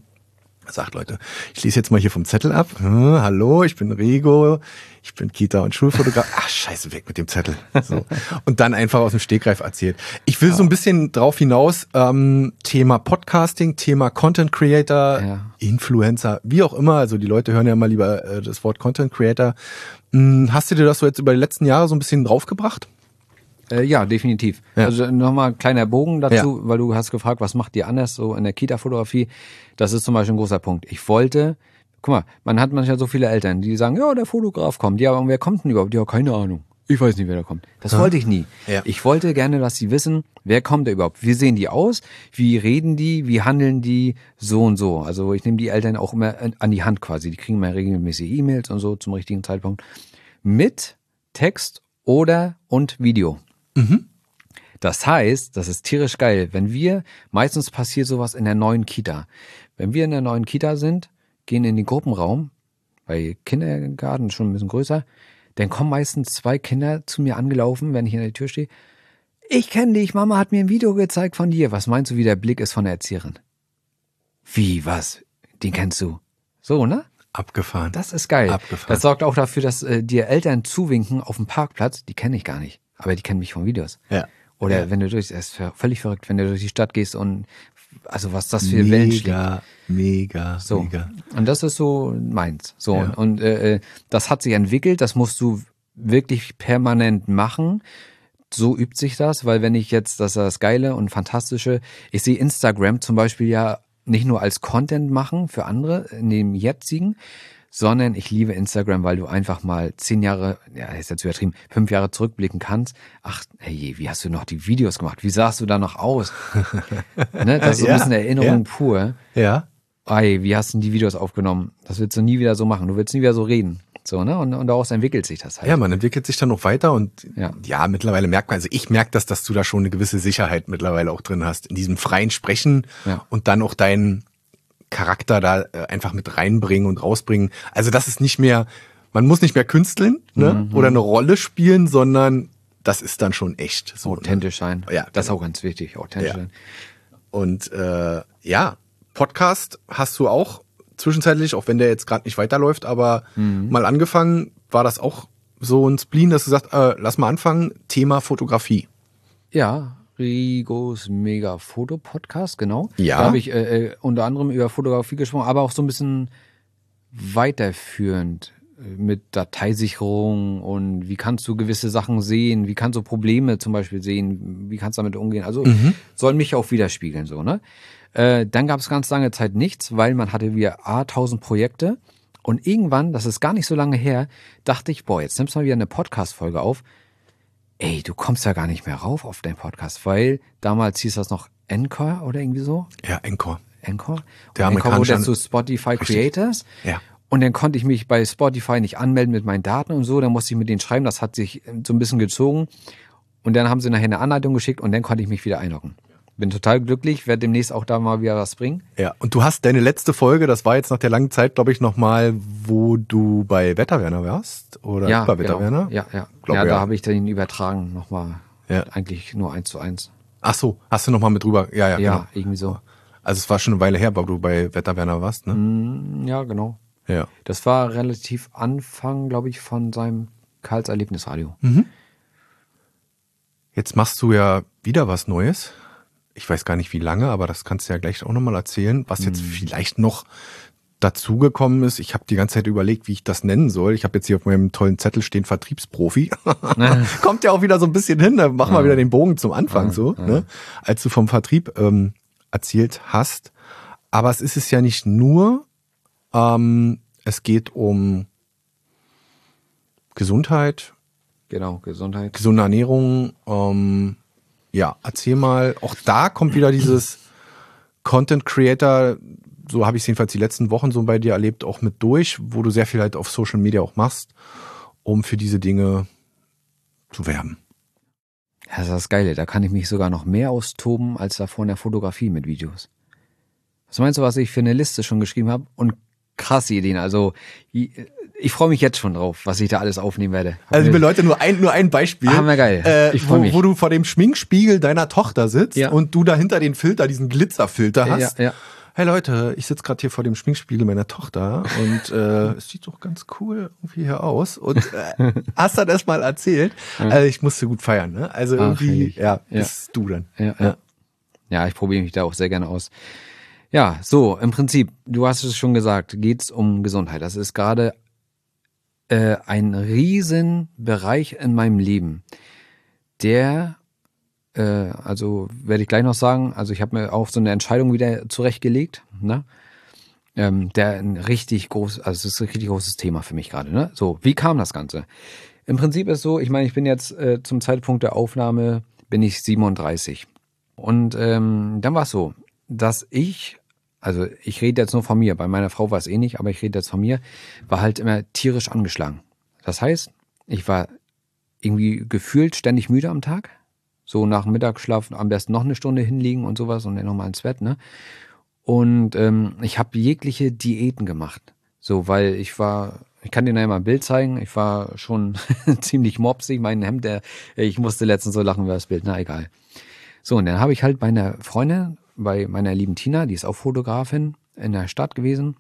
Sagt, Leute, ich lese jetzt mal hier vom Zettel ab. Hallo, ich bin Rigo, ich bin Kita- und Schulfotograf. Ach, scheiße, weg mit dem Zettel. So. Und dann einfach aus dem Stegreif erzählt. Ich will so ein bisschen drauf hinaus, Thema Podcasting, Thema Content Creator, Influencer, wie auch immer. Also die Leute hören ja mal lieber das Wort Content Creator. Hast du dir das so jetzt über die letzten Jahre so ein bisschen draufgebracht? Ja, definitiv. Ja. Also nochmal ein kleiner Bogen dazu, weil du hast gefragt, was macht ihr anders so in der Kita-Fotografie? Das ist zum Beispiel ein großer Punkt. Ich wollte, guck mal, man hat manchmal so viele Eltern, die sagen, ja, der Fotograf kommt. Ja, aber wer kommt denn überhaupt? Ja, keine Ahnung. Ich weiß nicht, wer da kommt. Das wollte ich nie. Ja. Ich wollte gerne, dass sie wissen, wer kommt da überhaupt? Wie sehen die aus? Wie reden die? Wie handeln die? So und so. Also ich nehme die Eltern auch immer an die Hand quasi. Die kriegen immer regelmäßig E-Mails und so zum richtigen Zeitpunkt. Mit Text und Video. Das heißt, das ist tierisch geil, meistens passiert sowas in der neuen Kita. Wenn wir in der neuen Kita sind, gehen in den Gruppenraum, weil Kindergarten ist schon ein bisschen größer, dann kommen meistens 2 Kinder zu mir angelaufen, wenn ich in der Tür stehe. Ich kenne dich, Mama hat mir ein Video gezeigt von dir. Was meinst du, wie der Blick ist von der Erzieherin? Wie, was? Den kennst du? So, ne? Abgefahren. Das ist geil. Abgefahren. Das sorgt auch dafür, dass dir Eltern zuwinken auf dem Parkplatz, die kenne ich gar nicht. Aber die kennen mich von Videos. Ja. Oder wenn du es ist völlig verrückt, wenn du durch die Stadt gehst und was das für Wellen schlägt. Mega. Und das ist so meins. So, und das hat sich entwickelt, das musst du wirklich permanent machen. So übt sich das, weil wenn ich jetzt, das ist das Geile und Fantastische, ich sehe Instagram zum Beispiel ja nicht nur als Content machen für andere in dem jetzigen, sondern ich liebe Instagram, weil du einfach mal 10 Jahre, ja, ist jetzt übertrieben, 5 Jahre zurückblicken kannst. Ach, hey, wie hast du noch die Videos gemacht? Wie sahst du da noch aus? Ne? Das ist so ein bisschen Erinnerung pur. Ja. Ey, wie hast du die Videos aufgenommen? Das willst du nie wieder so machen. Du willst nie wieder so reden. So, ne? Und daraus entwickelt sich das halt. Ja, man entwickelt sich dann noch weiter und ja mittlerweile merkt man, also ich merke das, dass du da schon eine gewisse Sicherheit mittlerweile auch drin hast. In diesem freien Sprechen und dann auch deinen Charakter da einfach mit reinbringen und rausbringen. Also das ist nicht mehr, man muss nicht mehr künsteln, ne? Oder eine Rolle spielen, sondern das ist dann schon echt. So, authentisch sein. Ja, das ist auch ganz wichtig, authentisch sein. Und Podcast hast du auch zwischenzeitlich, auch wenn der jetzt gerade nicht weiterläuft, aber mal angefangen, war das auch so ein Spleen, dass du sagst, lass mal anfangen, Thema Fotografie. Ja, Rigos Mega Foto Podcast, genau. Ja. Da habe ich unter anderem über Fotografie gesprochen, aber auch so ein bisschen weiterführend mit Dateisicherung und wie kannst du gewisse Sachen sehen, wie kannst du Probleme zum Beispiel sehen, wie kannst du damit umgehen. Also soll mich auch widerspiegeln, so, ne? Dann gab es ganz lange Zeit nichts, weil man hatte wieder 1000 Projekte und irgendwann, das ist gar nicht so lange her, dachte ich, boah, jetzt nimmst du mal wieder eine Podcast-Folge auf. Ey, du kommst ja gar nicht mehr rauf auf deinen Podcast, weil damals hieß das noch Anchor oder irgendwie so. Ja, Anchor. Der Anchor wurde zu Spotify Creators. Ja. Und dann konnte ich mich bei Spotify nicht anmelden mit meinen Daten und so. Dann musste ich mit denen schreiben, das hat sich so ein bisschen gezogen. Und dann haben sie nachher eine Anleitung geschickt und dann konnte ich mich wieder einloggen. Bin total glücklich, werde demnächst auch da mal wieder was bringen. Ja, und du hast deine letzte Folge, das war jetzt nach der langen Zeit, glaube ich, nochmal, wo du bei Wetterwerner warst? Oder bei Wetterwerner? Ja. Da habe ich den übertragen nochmal. Ja. Eigentlich nur 1:1. Ach so, hast du nochmal mit rüber? Ja, genau. Irgendwie so. Also es war schon eine Weile her, wo du bei Wetterwerner warst, ne? Ja, genau. Ja. Das war relativ Anfang, glaube ich, von seinem Karls Erlebnisradio. Jetzt machst du ja wieder was Neues. Ich weiß gar nicht wie lange, aber das kannst du ja gleich auch nochmal erzählen, was jetzt vielleicht noch dazugekommen ist. Ich habe die ganze Zeit überlegt, wie ich das nennen soll. Ich habe jetzt hier auf meinem tollen Zettel stehen Vertriebsprofi. Kommt ja auch wieder so ein bisschen hin, da machen wir wieder den Bogen zum Anfang ne? Als du vom Vertrieb erzählt hast. Aber es ist es ja nicht nur, es geht um Gesundheit. Genau, Gesundheit. Gesunde Ernährung, ja, erzähl mal, auch da kommt wieder dieses Content Creator, so habe ich es jedenfalls die letzten Wochen so bei dir erlebt, auch mit durch, wo du sehr viel halt auf Social Media auch machst, um für diese Dinge zu werben. Ja, das ist das Geile, da kann ich mich sogar noch mehr austoben als davor in der Fotografie mit Videos. Was meinst du, was ich für eine Liste schon geschrieben habe? Und krasse Ideen, also ich freue mich jetzt schon drauf, was ich da alles aufnehmen werde. Also liebe Leute, nur ein Beispiel. Hammer geil. Ich freue mich. Wo du vor dem Schminkspiegel deiner Tochter sitzt und du dahinter den Filter, diesen Glitzerfilter hast. Ja. Hey Leute, ich sitze gerade hier vor dem Schminkspiegel meiner Tochter und es sieht doch ganz cool irgendwie hier aus. Und hast dann erst mal erzählt. Also ich musste gut feiern, ne? Also irgendwie, bist du dann. Ja, ich probiere mich da auch sehr gerne aus. Ja, so, im Prinzip, du hast es schon gesagt, geht's um Gesundheit. Das ist gerade ein Riesenbereich in meinem Leben, der, also werde ich gleich noch sagen, also ich habe mir auch so eine Entscheidung wieder zurechtgelegt, ne? Der ein richtig groß, also es ist ein richtig großes Thema für mich gerade, ne? So, wie kam das Ganze? Im Prinzip ist so, ich meine, ich bin jetzt zum Zeitpunkt der Aufnahme, bin ich 37. Und dann war es so, dass also ich rede jetzt nur von mir, bei meiner Frau war es eh nicht, aber ich rede jetzt von mir, war halt immer tierisch angeschlagen. Das heißt, ich war irgendwie gefühlt ständig müde am Tag, so nach dem Mittagsschlaf am besten noch eine Stunde hinlegen und sowas und dann nochmal ins Bett, ne? Und ich habe jegliche Diäten gemacht, so, weil ich kann dir nachher mal ein Bild zeigen, ich war schon ziemlich mopsig, mein Hemd, ich musste letztens so lachen über das Bild, na egal. So, und dann habe ich halt bei einer Freundin, bei meiner lieben Tina, die ist auch Fotografin in der Stadt gewesen,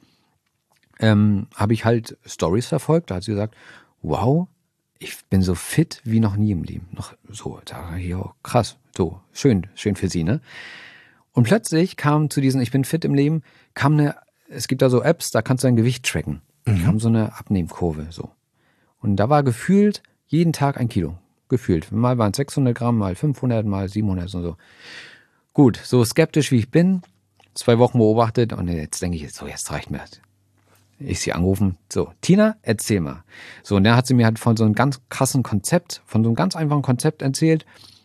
habe ich halt Stories verfolgt. Da hat sie gesagt, wow, ich bin so fit wie noch nie im Leben. Noch so, da hier, krass, so, schön für sie, ne? Und plötzlich kam zu diesen, ich bin fit im Leben, es gibt da so Apps, da kannst du dein Gewicht tracken. Kam so eine Abnehmkurve, so. Und da war gefühlt jeden Tag 1 Kilo. Gefühlt. Mal waren es 600 Gramm, mal 500, mal 700 und so. Gut, so skeptisch wie ich bin, 2 Wochen beobachtet und jetzt denke ich, so, jetzt reicht mir das. Ich sie angerufen, so, Tina, erzähl mal. So, und dann hat sie mir halt von so einem ganz krassen Konzept, von so einem ganz einfachen Konzept erzählt.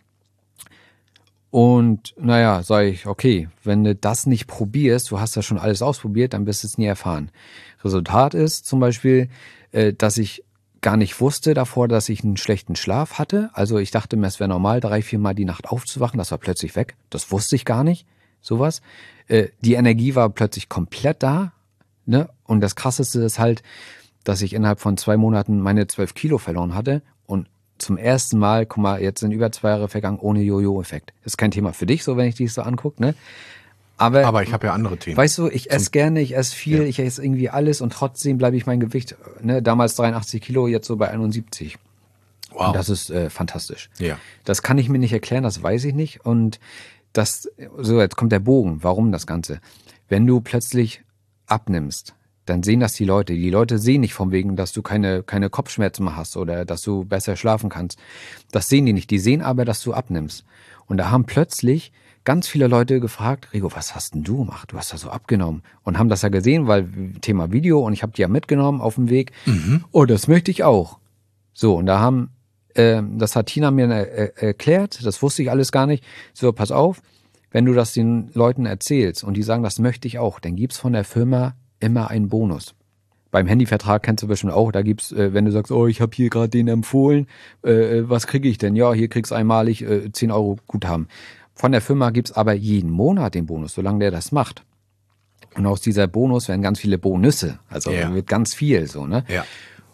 Und naja, sage ich, okay, wenn du das nicht probierst, du hast ja schon alles ausprobiert, dann wirst du es nie erfahren. Resultat ist zum Beispiel, dass ich gar nicht wusste davor, dass ich einen schlechten Schlaf hatte. Also ich dachte mir, es wäre normal, 3-4 Mal die Nacht aufzuwachen. Das war plötzlich weg. Das wusste ich gar nicht, sowas. Die Energie war plötzlich komplett da. Ne? Und das Krasseste ist halt, dass ich innerhalb von 2 Monaten meine 12 Kilo verloren hatte. Und zum ersten Mal, guck mal, jetzt sind über 2 Jahre vergangen ohne Jojo-Effekt. Ist kein Thema für dich, so wenn ich dich so angucke, ne? Aber ich habe ja andere Themen. Weißt du, ich esse gerne, ich esse viel, ich esse irgendwie alles und trotzdem bleibe ich mein Gewicht, ne, damals 83 Kilo, jetzt so bei 71. Wow. Und das ist fantastisch. Ja. Das kann ich mir nicht erklären, das weiß ich nicht. Und so, jetzt kommt der Bogen. Warum das Ganze? Wenn du plötzlich abnimmst, dann sehen das die Leute. Die Leute sehen nicht von wegen, dass du keine Kopfschmerzen mehr hast oder dass du besser schlafen kannst. Das sehen die nicht. Die sehen aber, dass du abnimmst. Und da haben plötzlich ganz viele Leute gefragt, Rigo, was hast denn du gemacht? Du hast da so abgenommen. Und haben das ja gesehen, weil Thema Video und ich habe die ja mitgenommen auf dem Weg. Oh, das möchte ich auch. So, und das hat Tina mir erklärt, das wusste ich alles gar nicht. So, pass auf, wenn du das den Leuten erzählst und die sagen, das möchte ich auch, dann gibt's von der Firma immer einen Bonus. Beim Handyvertrag kennst du bestimmt auch, da gibt's, wenn du sagst, oh, ich habe hier gerade den empfohlen, was kriege ich denn? Ja, hier kriegst einmalig 10 Euro Guthaben. Von der Firma gibt's aber jeden Monat den Bonus, solange der das macht. Und aus dieser Bonus werden ganz viele Bonusse, also wird ganz viel so, ne? Ja.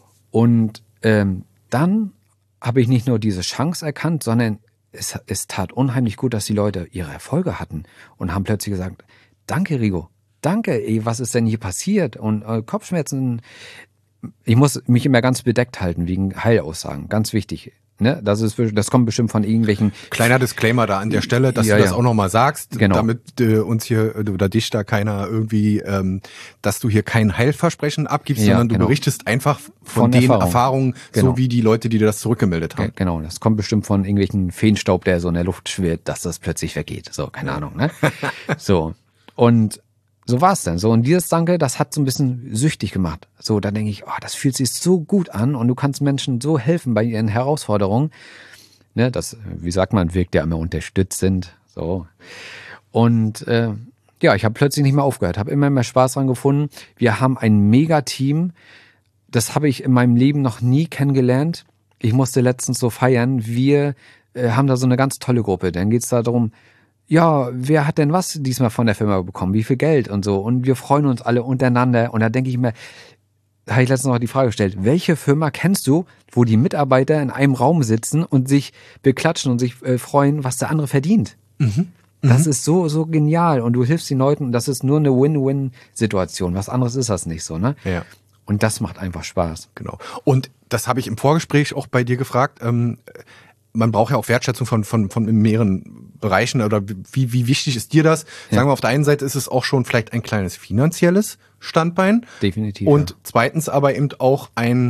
Und dann habe ich nicht nur diese Chance erkannt, sondern es tat unheimlich gut, dass die Leute ihre Erfolge hatten und haben plötzlich gesagt, danke Rigo, danke, ey, was ist denn hier passiert? Und Kopfschmerzen, ich muss mich immer ganz bedeckt halten wegen Heilaussagen, ganz wichtig. Ne? Das kommt bestimmt von irgendwelchen... Kleiner Disclaimer da an der Stelle, dass du das auch nochmal sagst, genau. Damit uns hier oder dich da keiner irgendwie, dass du hier kein Heilversprechen abgibst, sondern du berichtest einfach von den Erfahrungen, so wie die Leute, die dir das zurückgemeldet haben. Genau, das kommt bestimmt von irgendwelchen Feenstaub, der so in der Luft schwirrt, dass das plötzlich weggeht. So, keine Ahnung. Ne? So, und so war es dann. So, und dieses Danke, das hat so ein bisschen süchtig gemacht. So, da denke ich, oh, das fühlt sich so gut an und du kannst Menschen so helfen bei ihren Herausforderungen. Ne, das, wie sagt man, wirkt ja immer unterstützend. So. Und ich habe plötzlich nicht mehr aufgehört, habe immer mehr Spaß dran gefunden. Wir haben ein Mega-Team. Das habe ich in meinem Leben noch nie kennengelernt. Ich musste letztens so feiern. Wir haben da so eine ganz tolle Gruppe. Dann geht's da darum, ja, wer hat denn was diesmal von der Firma bekommen? Wie viel Geld und so? Und wir freuen uns alle untereinander. Und da denke ich mir, da habe ich letztens noch die Frage gestellt, welche Firma kennst du, wo die Mitarbeiter in einem Raum sitzen und sich beklatschen und sich freuen, was der andere verdient? Das ist so genial. Und du hilfst den Leuten und das ist nur eine Win-Win-Situation. Was anderes ist das nicht so, ne? Ja. Und das macht einfach Spaß. Genau. Und das habe ich im Vorgespräch auch bei dir gefragt. Man braucht ja auch Wertschätzung von mehreren Bereichen oder wie wichtig ist dir das? Sagen wir, auf der einen Seite ist es auch schon vielleicht ein kleines finanzielles Standbein. Definitiv. Und zweitens aber eben auch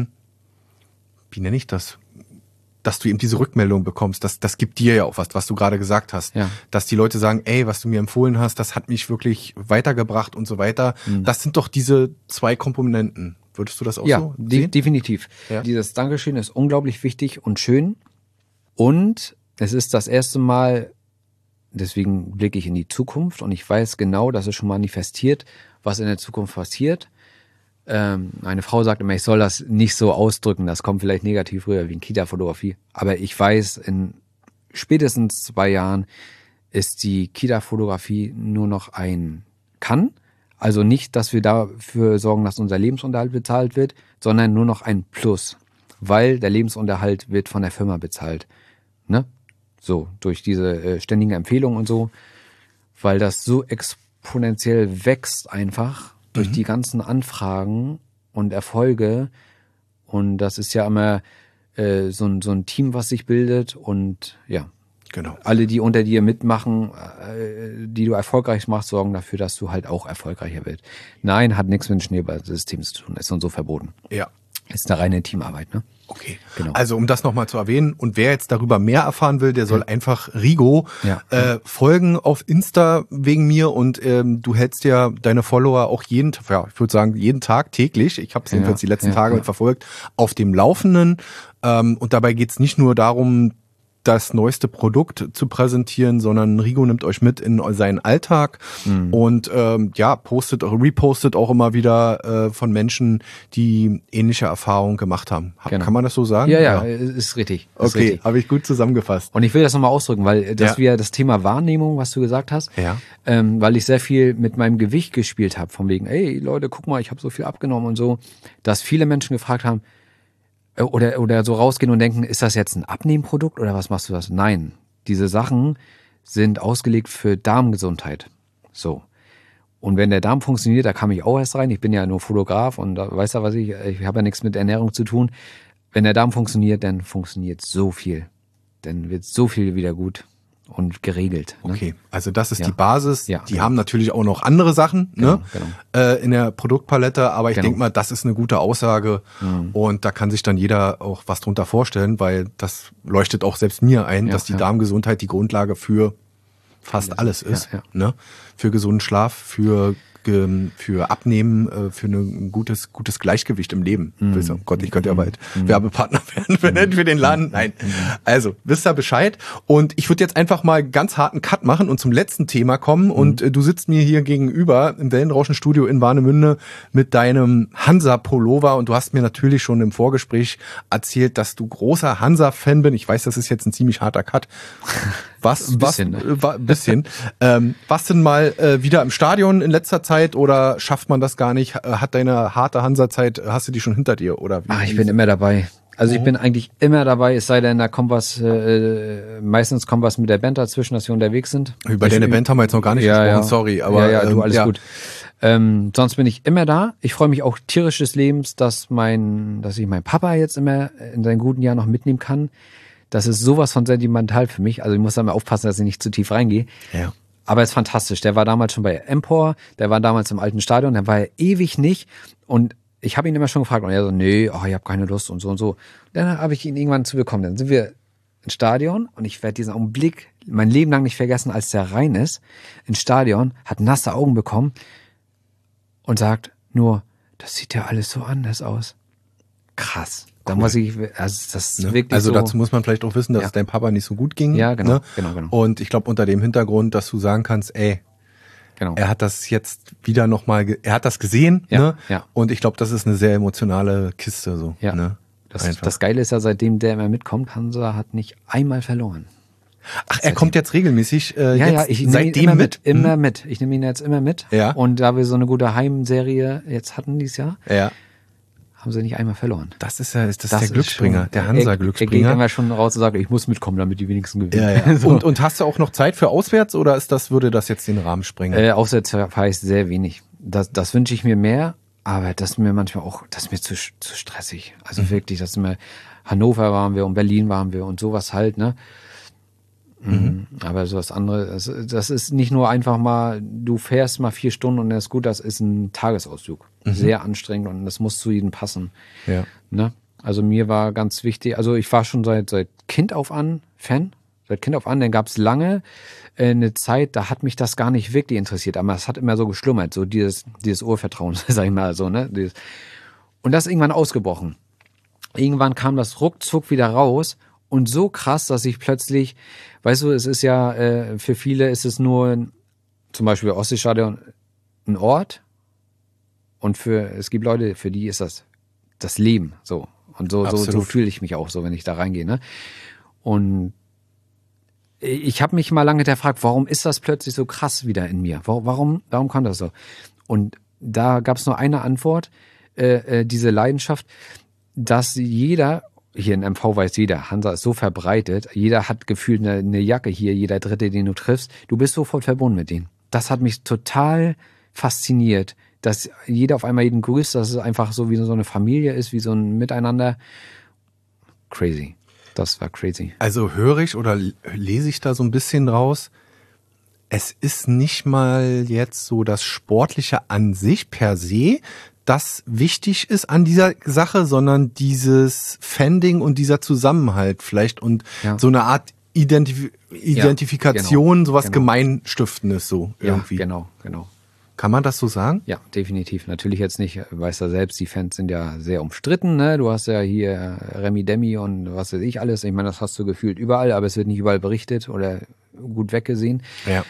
wie nenne ich das? Dass du eben diese Rückmeldung bekommst, das gibt dir ja auch was du gerade gesagt hast. Ja. Dass die Leute sagen, ey, was du mir empfohlen hast, das hat mich wirklich weitergebracht und so weiter. Das sind doch diese 2 Komponenten. Würdest du das auch so sehen? Definitiv. Ja. Dieses Dankeschön ist unglaublich wichtig und schön. Und es ist das erste Mal, deswegen blicke ich in die Zukunft und ich weiß genau, dass es schon manifestiert, was in der Zukunft passiert. Meine Frau sagt immer, ich soll das nicht so ausdrücken, das kommt vielleicht negativ rüber wie in Kita-Fotografie. Aber ich weiß, in spätestens 2 Jahren ist die Kita-Fotografie nur noch ein Kann. Also nicht, dass wir dafür sorgen, dass unser Lebensunterhalt bezahlt wird, sondern nur noch ein Plus. Weil der Lebensunterhalt wird von der Firma bezahlt. Ne? So, durch diese ständigen Empfehlungen und so. Weil das so exponentiell wächst einfach durch die ganzen Anfragen und Erfolge. Und das ist ja immer so ein Team, was sich bildet. Und ja. Genau. Alle, die unter dir mitmachen, die du erfolgreich machst, sorgen dafür, dass du halt auch erfolgreicher wirst. Nein, hat nichts mit dem Schneeballsystem zu tun. Ist so und so verboten. Ja. Ist eine reine Teamarbeit, ne? Okay, Genau. Also um das nochmal zu erwähnen, und wer jetzt darüber mehr erfahren will, der soll einfach Rigo folgen auf Insta wegen mir, und du hältst ja deine Follower auch ich würde sagen jeden Tag, täglich, ich habe es jedenfalls die letzten Tage verfolgt, auf dem Laufenden, und dabei geht's nicht nur darum, das neueste Produkt zu präsentieren, sondern Rigo nimmt euch mit in seinen Alltag und repostet auch immer wieder von Menschen, die ähnliche Erfahrungen gemacht haben. Kann man das so sagen? Ja, ist richtig. Okay, habe ich gut zusammengefasst. Und ich will das nochmal ausdrücken, weil wir das Thema Wahrnehmung, was du gesagt hast, weil ich sehr viel mit meinem Gewicht gespielt habe, von wegen, ey Leute, guck mal, ich habe so viel abgenommen und so, dass viele Menschen gefragt haben, oder so rausgehen und denken, ist das jetzt ein Abnehmprodukt oder was machst du das? Nein, diese Sachen sind ausgelegt für Darmgesundheit. So. Und wenn der Darm funktioniert, da kam ich auch erst rein. Ich bin ja nur Fotograf und weißt du was, ich habe ja nichts mit Ernährung zu tun. Wenn der Darm funktioniert, dann funktioniert so viel. Dann wird so viel wieder gut und geregelt. Ne? Okay, also das ist die Basis. Ja, die haben natürlich auch noch andere Sachen in der Produktpalette, aber ich denke mal, das ist eine gute Aussage und da kann sich dann jeder auch was drunter vorstellen, weil das leuchtet auch selbst mir ein, dass die Darmgesundheit die Grundlage für fast alles ist. Ne? Für gesunden Schlaf, für Abnehmen, für ein gutes Gleichgewicht im Leben. Oh Gott, ich könnte ja bald Werbepartner werden für den Laden. Nein. Also, wisst ihr Bescheid. Und ich würde jetzt einfach mal ganz harten Cut machen und zum letzten Thema kommen. Und du sitzt mir hier gegenüber im Wellenrauschen-Studio in Warnemünde mit deinem Hansa-Pullover. Und du hast mir natürlich schon im Vorgespräch erzählt, dass du großer Hansa-Fan bist. Ich weiß, das ist jetzt ein ziemlich harter Cut. Ein bisschen. Warst du denn mal wieder im Stadion in letzter Zeit oder schafft man das gar nicht? Hat deine harte Hansa-Zeit, hast du die schon hinter dir? Oder wie? Ich bin immer dabei. Also ich bin eigentlich immer dabei, es sei denn, da kommt was, meistens kommt was mit der Band dazwischen, dass wir unterwegs sind. Über deine Band haben wir jetzt noch gar nicht gesprochen, sorry. Aber, du, alles gut. Sonst bin ich immer da. Ich freue mich auch tierisch des Lebens, dass ich meinen Papa jetzt immer in seinen guten Jahren noch mitnehmen kann. Das ist sowas von sentimental für mich. Also ich muss da mal aufpassen, dass ich nicht zu tief reingehe. Ja. Aber es ist fantastisch. Der war damals schon bei Empor, der war damals im alten Stadion, der war ja ewig nicht. Und ich habe ihn immer schon gefragt und er so, nee, ich habe keine Lust und so und so. Dann habe ich ihn irgendwann zu bekommen. Dann sind wir ins Stadion und ich werde diesen Augenblick mein Leben lang nicht vergessen, als der rein ist ins Stadion, hat nasse Augen bekommen und sagt nur, das sieht ja alles so anders aus. Krass. Da muss ich, also das ist wirklich also so. Dazu muss man vielleicht auch wissen, dass es deinem Papa nicht so gut ging. Ja, genau, ne? genau. Und ich glaube unter dem Hintergrund, dass du sagen kannst, er hat das jetzt wieder nochmal, er hat das gesehen, ne? Ja. Und ich glaube, das ist eine sehr emotionale Kiste, so. Ja. Ne? Das Geile ist ja, seitdem der immer mitkommt, Hansa hat nicht einmal verloren. Ach, er kommt jetzt regelmäßig ich nehme ihn immer mit. Ich nehme ihn jetzt immer mit. Ja. Und da wir so eine gute Heimserie jetzt hatten dieses Jahr, haben sie nicht einmal verloren. Das ist der Glücksbringer, der Hansa-Glücksbringer. Er geht immer schon raus und sagt, ich muss mitkommen, damit die wenigsten gewinnen. Ja. So. Und hast du auch noch Zeit für auswärts oder würde das jetzt den Rahmen sprengen? Auswärts fahre ich sehr wenig. Das wünsche ich mir mehr, aber das ist mir manchmal auch, das ist mir zu stressig. Also wirklich, das ist mir, Hannover waren wir und Berlin waren wir und sowas halt, ne? Aber so was anderes, das ist nicht nur einfach mal, du fährst mal 4 Stunden und das ist gut, das ist ein Tagesausflug. Sehr anstrengend und das muss zu jedem passen. Ja. Ne? Also mir war ganz wichtig, also ich war schon seit Kind auf an Fan, dann gab es lange eine Zeit, da hat mich das gar nicht wirklich interessiert, aber es hat immer so geschlummert, so dieses Urvertrauen, sag ich mal so, ne? Und das ist irgendwann ausgebrochen. Irgendwann kam das ruckzuck wieder raus. Und so krass, dass ich plötzlich, weißt du, es ist ja, für viele ist es nur, zum Beispiel Ostseestadion, ein Ort. Und es gibt Leute, für die ist das Leben, so. Und so fühle ich mich auch so, wenn ich da reingehe, ne? Und ich habe mich mal lange hinterfragt, warum ist das plötzlich so krass wieder in mir? Warum kann das so? Und da gab es nur eine Antwort, diese Leidenschaft, dass jeder, hier in MV weiß jeder, Hansa ist so verbreitet, jeder hat gefühlt eine Jacke hier, jeder Dritte, den du triffst, du bist sofort verbunden mit denen. Das hat mich total fasziniert, dass jeder auf einmal jeden grüßt, dass es einfach so wie so eine Familie ist, wie so ein Miteinander. Crazy. Das war crazy. Also höre ich oder lese ich da so ein bisschen draus, es ist nicht mal jetzt so das Sportliche an sich per se, das wichtig ist an dieser Sache, sondern dieses Fanding und dieser Zusammenhalt vielleicht und so eine Art Identifikation, sowas Gemeinstiftendes so irgendwie. Ja, genau. Kann man das so sagen? Ja, definitiv. Natürlich jetzt nicht, weißt du selbst, die Fans sind ja sehr umstritten, ne? Du hast ja hier Remi Demi und was weiß ich alles. Ich meine, das hast du gefühlt überall, aber es wird nicht überall berichtet oder gut weggesehen. Ja.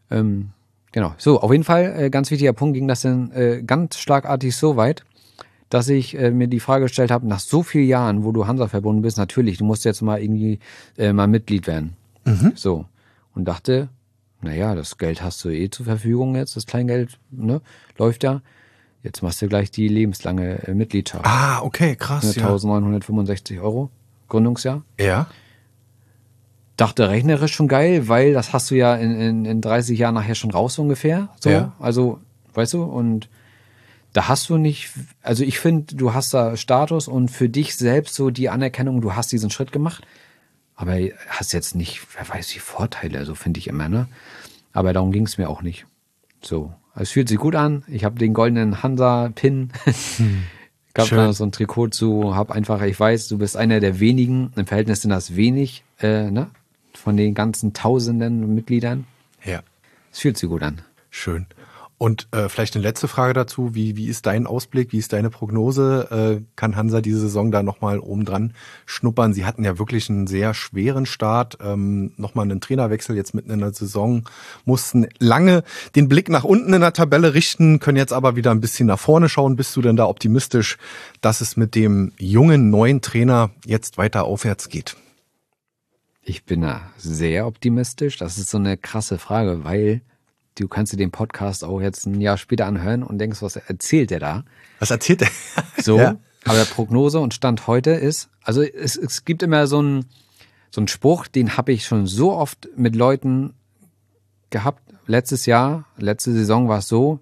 Genau. So, auf jeden Fall, ganz wichtiger Punkt, ging das dann ganz schlagartig so weit, dass ich mir die Frage gestellt habe, nach so vielen Jahren, wo du Hansa verbunden bist, natürlich, du musst jetzt mal irgendwie mal Mitglied werden. So. Und dachte, naja, das Geld hast du eh zur Verfügung jetzt, das Kleingeld, ne, läuft ja. Jetzt machst du gleich die lebenslange Mitgliedschaft. Ah, okay, krass. 1.965 € Gründungsjahr. Ja. Dachte, rechnerisch schon geil, weil das hast du ja in 30 Jahren nachher schon raus ungefähr. So. Ja. Also, weißt du, und da hast du nicht, also ich finde, du hast da Status und für dich selbst so die Anerkennung, du hast diesen Schritt gemacht, aber hast jetzt nicht, wer weiß, die Vorteile, so finde ich immer, ne? Aber darum ging es mir auch nicht. So, es fühlt sich gut an. Ich habe den goldenen Hansa-Pin. Gab da so ein Trikot zu, hab einfach, ich weiß, du bist einer der wenigen, im Verhältnis sind das wenig, ne? Von den ganzen Tausenden Mitgliedern. Ja. Es fühlt sich gut an. Schön. Und vielleicht eine letzte Frage dazu. Wie ist dein Ausblick? Wie ist deine Prognose? Kann Hansa diese Saison da nochmal oben dran schnuppern? Sie hatten ja wirklich einen sehr schweren Start. Nochmal einen Trainerwechsel jetzt mitten in der Saison. Mussten lange den Blick nach unten in der Tabelle richten, können jetzt aber wieder ein bisschen nach vorne schauen. Bist du denn da optimistisch, dass es mit dem jungen, neuen Trainer jetzt weiter aufwärts geht? Ich bin da sehr optimistisch. Das ist so eine krasse Frage, weil du kannst dir den Podcast auch jetzt ein Jahr später anhören und denkst, was erzählt der da? Was erzählt der? So, ja. Aber der Prognose und Stand heute ist, also es gibt immer so einen Spruch, den habe ich schon so oft mit Leuten gehabt. Letzte Saison war es so,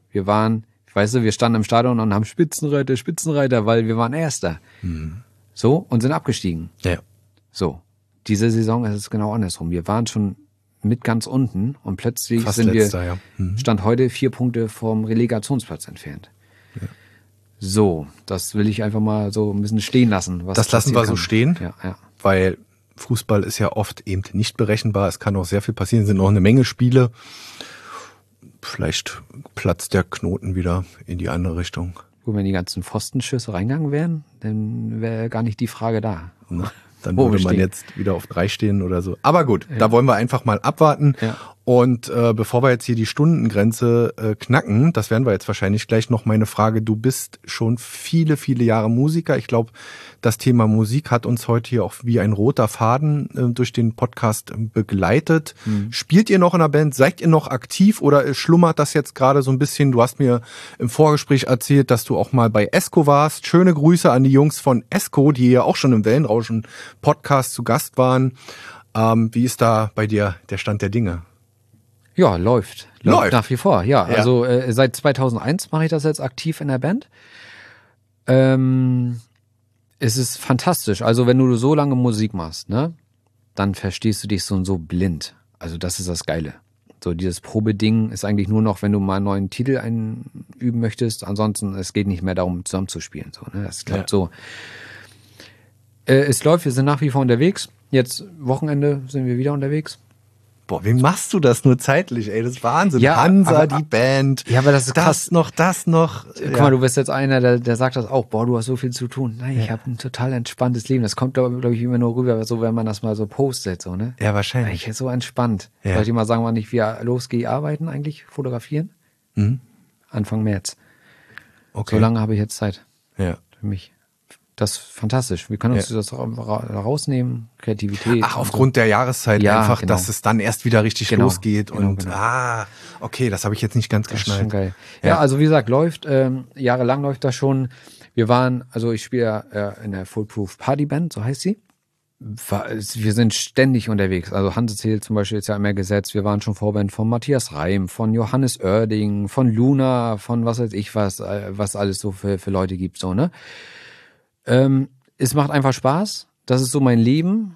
wir standen im Stadion und haben Spitzenreiter, weil wir waren Erster. So, und sind abgestiegen. Ja. So, diese Saison ist es genau andersrum. Wir waren schon mit ganz unten und plötzlich fast sind letzter, wir, Stand heute 4 Punkte vom Relegationsplatz entfernt. Ja. So, das will ich einfach mal so ein bisschen stehen lassen. Das lassen wir so stehen, ja. Weil Fußball ist ja oft eben nicht berechenbar. Es kann auch sehr viel passieren, es sind noch eine Menge Spiele. Vielleicht platzt der Knoten wieder in die andere Richtung. Gut, wenn die ganzen Pfostenschüsse reingegangen wären, dann wäre gar nicht die Frage da. Ne? Dann würde man jetzt wieder auf 3 stehen oder so. Aber gut, da wollen wir einfach mal abwarten. Ja. Und bevor wir jetzt hier die Stundengrenze knacken, das werden wir jetzt wahrscheinlich gleich noch meine Frage. Du bist schon viele, viele Jahre Musiker. Ich glaube, das Thema Musik hat uns heute hier auch wie ein roter Faden durch den Podcast begleitet. Spielt ihr noch in der Band? Seid ihr noch aktiv oder schlummert das jetzt gerade so ein bisschen? Du hast mir im Vorgespräch erzählt, dass du auch mal bei Esco warst. Schöne Grüße an die Jungs von Esco, die ja auch schon im Wellenrauschen-Podcast zu Gast waren. Wie ist da bei dir der Stand der Dinge? Ja, läuft nach wie vor, ja. Also seit 2001 mache ich das jetzt aktiv in der Band. Es ist fantastisch. Also wenn du so lange Musik machst, ne, dann verstehst du dich so und so blind. Also das ist das Geile. So dieses Probeding ist eigentlich nur noch, wenn du mal einen neuen Titel einüben möchtest. Ansonsten, es geht nicht mehr darum, zusammenzuspielen. So, ne? Das klappt so. Es läuft, wir sind nach wie vor unterwegs. Jetzt Wochenende sind wir wieder unterwegs. Boah, wie machst du das nur zeitlich, ey? Das ist Wahnsinn. Ja, Hansa, die Band. Ja, aber das ist krass. Das noch. Guck mal, du bist jetzt einer, der sagt das auch. Boah, du hast so viel zu tun. Nein, ich habe ein total entspanntes Leben. Das kommt, glaube ich, immer nur rüber, so wenn man das mal so postet, so, ne? Ja, wahrscheinlich. Ich so entspannt. Ja. Soll ich mal sagen, wann ich wieder losgehe arbeiten eigentlich, fotografieren? Anfang März. Okay. So lange habe ich jetzt Zeit. Ja. Für mich. Das ist fantastisch. Wir können uns das rausnehmen, Kreativität. Ach, aufgrund der Jahreszeit einfach, genau. dass es dann erst wieder richtig losgeht. Genau. Okay, das habe ich jetzt nicht ganz geschnallt. Das ist schon geil. Ja, also wie gesagt, läuft, jahrelang läuft das schon. Ich spiele ja in der Foolproof Party Band, so heißt sie. Wir sind ständig unterwegs. Also Hansa zählt zum Beispiel jetzt ja immer gesetzt. Wir waren schon Vorband von Matthias Reim, von Johannes Oerding, von Luna, von was weiß ich was alles so für Leute gibt, so, ne? Es macht einfach Spaß. Das ist so mein Leben.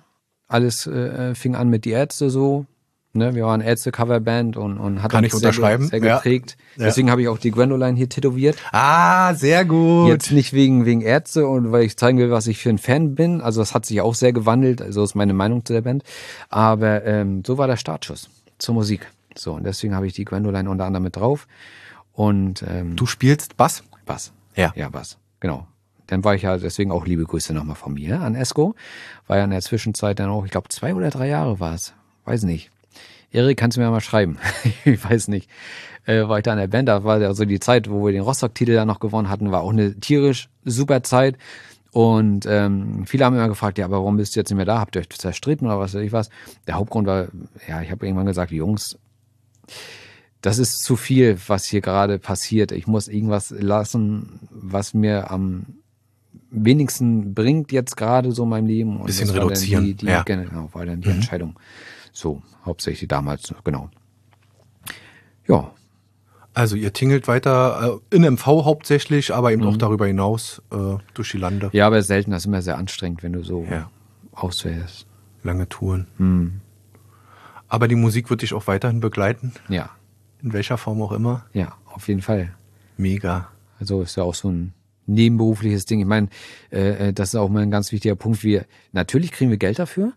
Alles fing an mit die Ärzte so. Ne? Wir waren Ärzte-Coverband und hat uns sehr geprägt. Ja. Deswegen habe ich auch die Gwendoline hier tätowiert. Ah, sehr gut. Jetzt nicht wegen Ärzte und weil ich zeigen will, was ich für ein Fan bin. Also das hat sich auch sehr gewandelt. Also ist meine Meinung zu der Band. Aber so war der Startschuss zur Musik. So, und deswegen habe ich die Gwendoline unter anderem mit drauf. Und du spielst Bass? Bass. Ja. Ja, Bass. Genau. Dann war ich ja deswegen auch liebe Grüße nochmal von mir an Esko. War ja in der Zwischenzeit dann auch, ich glaube 2 oder 3 Jahre war es. Weiß nicht. Erik, kannst du mir mal schreiben? Ich weiß nicht. War ich da in der Band, da war also die Zeit, wo wir den Rostock-Titel da noch gewonnen hatten, war auch eine tierisch super Zeit. Und viele haben immer gefragt, ja, aber warum bist du jetzt nicht mehr da? Habt ihr euch zerstritten oder was weiß ich was? Der Hauptgrund war, ja, ich habe irgendwann gesagt, Jungs, das ist zu viel, was hier gerade passiert. Ich muss irgendwas lassen, was mir am wenigsten bringt jetzt gerade so in meinem Leben. Und bisschen reduzieren. Genau, war dann die Entscheidung. So, hauptsächlich damals, genau. Ja. Also ihr tingelt weiter in MV hauptsächlich, aber eben auch darüber hinaus durch die Lande. Ja, aber selten, das ist immer sehr anstrengend, wenn du so ausfährst. Lange Touren. Aber die Musik wird dich auch weiterhin begleiten? Ja. In welcher Form auch immer? Ja, auf jeden Fall. Mega. Also ist ja auch so ein nebenberufliches Ding. Ich meine, das ist auch mal ein ganz wichtiger Punkt. Natürlich kriegen wir Geld dafür,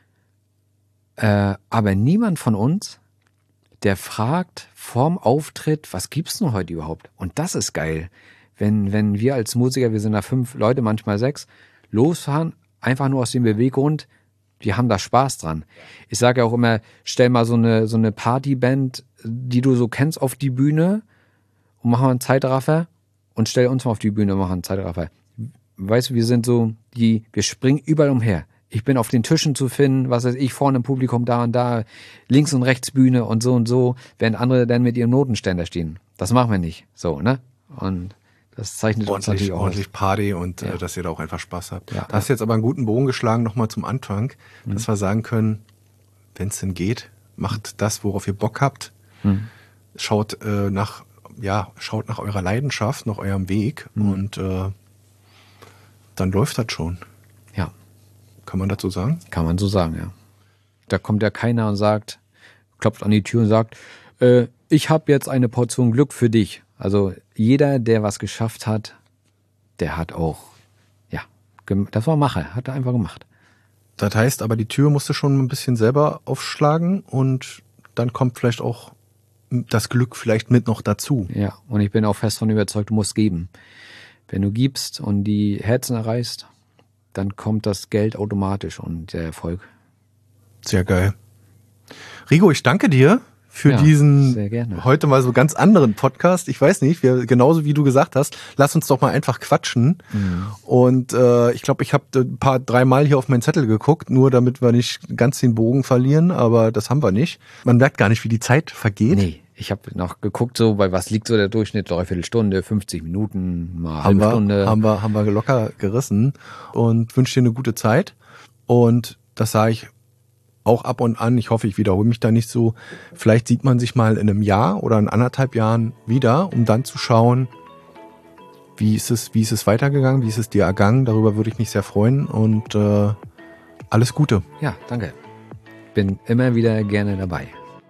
aber niemand von uns, der fragt vorm Auftritt, was gibt's denn heute überhaupt? Und das ist geil. Wenn wir als Musiker, wir sind da 5 Leute, manchmal 6, losfahren, einfach nur aus dem Beweggrund, wir haben da Spaß dran. Ich sage ja auch immer, stell mal so eine Partyband, die du so kennst, auf die Bühne und mach mal einen Zeitraffer und stell uns mal auf die Bühne und mach einen Zeitraffer. Weißt du, wir sind so, wir springen überall umher. Ich bin auf den Tischen zu finden, was weiß ich, vorne im Publikum da und da, links und rechts Bühne und so, während andere dann mit ihrem Notenständer stehen. Das machen wir nicht, so, ne? Und das zeichnet uns natürlich auch ordentlich Party und dass ihr da auch einfach Spaß habt. Ja, da hast du jetzt aber einen guten Bogen geschlagen, nochmal zum Anfang, dass wir sagen können, wenn es denn geht, macht das, worauf ihr Bock habt. Schaut nach eurer Leidenschaft, nach eurem Weg und dann läuft das schon. Ja. Kann man dazu sagen? Kann man so sagen, ja. Da kommt ja keiner und sagt, klopft an die Tür und sagt, ich habe jetzt eine Portion Glück für dich. Also jeder, der was geschafft hat, der hat auch, das war Macher, hat er einfach gemacht. Das heißt aber, die Tür musst du schon ein bisschen selber aufschlagen und dann kommt vielleicht auch das Glück vielleicht mit noch dazu. Ja, und ich bin auch fest davon überzeugt, du musst geben. Wenn du gibst und die Herzen erreichst, dann kommt das Geld automatisch und der Erfolg. Sehr geil. Rigo, ich danke dir für diesen heute mal so ganz anderen Podcast. Ich weiß nicht, genauso wie du gesagt hast, lass uns doch mal einfach quatschen. Und ich glaube, ich habe 3 Mal hier auf meinen Zettel geguckt, nur damit wir nicht ganz den Bogen verlieren, aber das haben wir nicht. Man merkt gar nicht, wie die Zeit vergeht. Nee, ich habe noch geguckt, so bei was liegt so der Durchschnitt, 3/4 Stunde, 50 Minuten, mal halbe Stunde. Haben wir locker gerissen und wünsche dir eine gute Zeit. Und das sage ich auch ab und an, ich hoffe, ich wiederhole mich da nicht so, vielleicht sieht man sich mal in einem Jahr oder in 1,5 Jahren wieder, um dann zu schauen, wie ist es weitergegangen, wie ist es dir ergangen, darüber würde ich mich sehr freuen und alles Gute. Ja, danke. Bin immer wieder gerne dabei.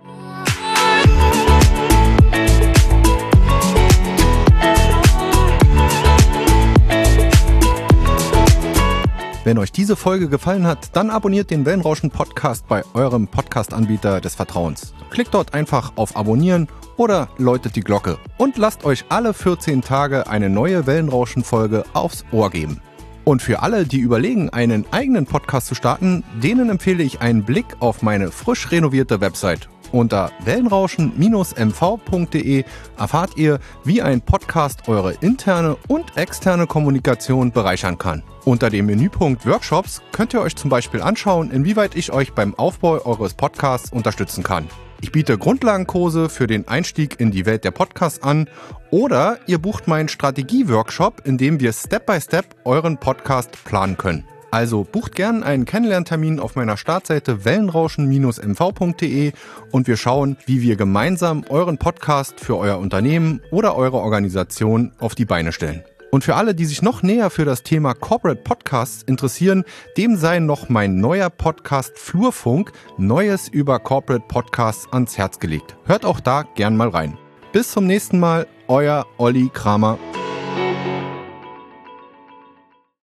Wenn euch diese Folge gefallen hat, dann abonniert den Wellenrauschen-Podcast bei eurem Podcast-Anbieter des Vertrauens. Klickt dort einfach auf Abonnieren oder läutet die Glocke und lasst euch alle 14 Tage eine neue Wellenrauschen-Folge aufs Ohr geben. Und für alle, die überlegen, einen eigenen Podcast zu starten, denen empfehle ich einen Blick auf meine frisch renovierte Website. Unter wellenrauschen-mv.de erfahrt ihr, wie ein Podcast eure interne und externe Kommunikation bereichern kann. Unter dem Menüpunkt Workshops könnt ihr euch zum Beispiel anschauen, inwieweit ich euch beim Aufbau eures Podcasts unterstützen kann. Ich biete Grundlagenkurse für den Einstieg in die Welt der Podcasts an oder ihr bucht meinen Strategie-Workshop, in dem wir Step by Step euren Podcast planen können. Also bucht gern einen Kennenlerntermin auf meiner Startseite wellenrauschen-mv.de und wir schauen, wie wir gemeinsam euren Podcast für euer Unternehmen oder eure Organisation auf die Beine stellen. Und für alle, die sich noch näher für das Thema Corporate Podcasts interessieren, dem sei noch mein neuer Podcast Flurfunk, Neues über Corporate Podcasts, ans Herz gelegt. Hört auch da gern mal rein. Bis zum nächsten Mal, euer Olli Kramer.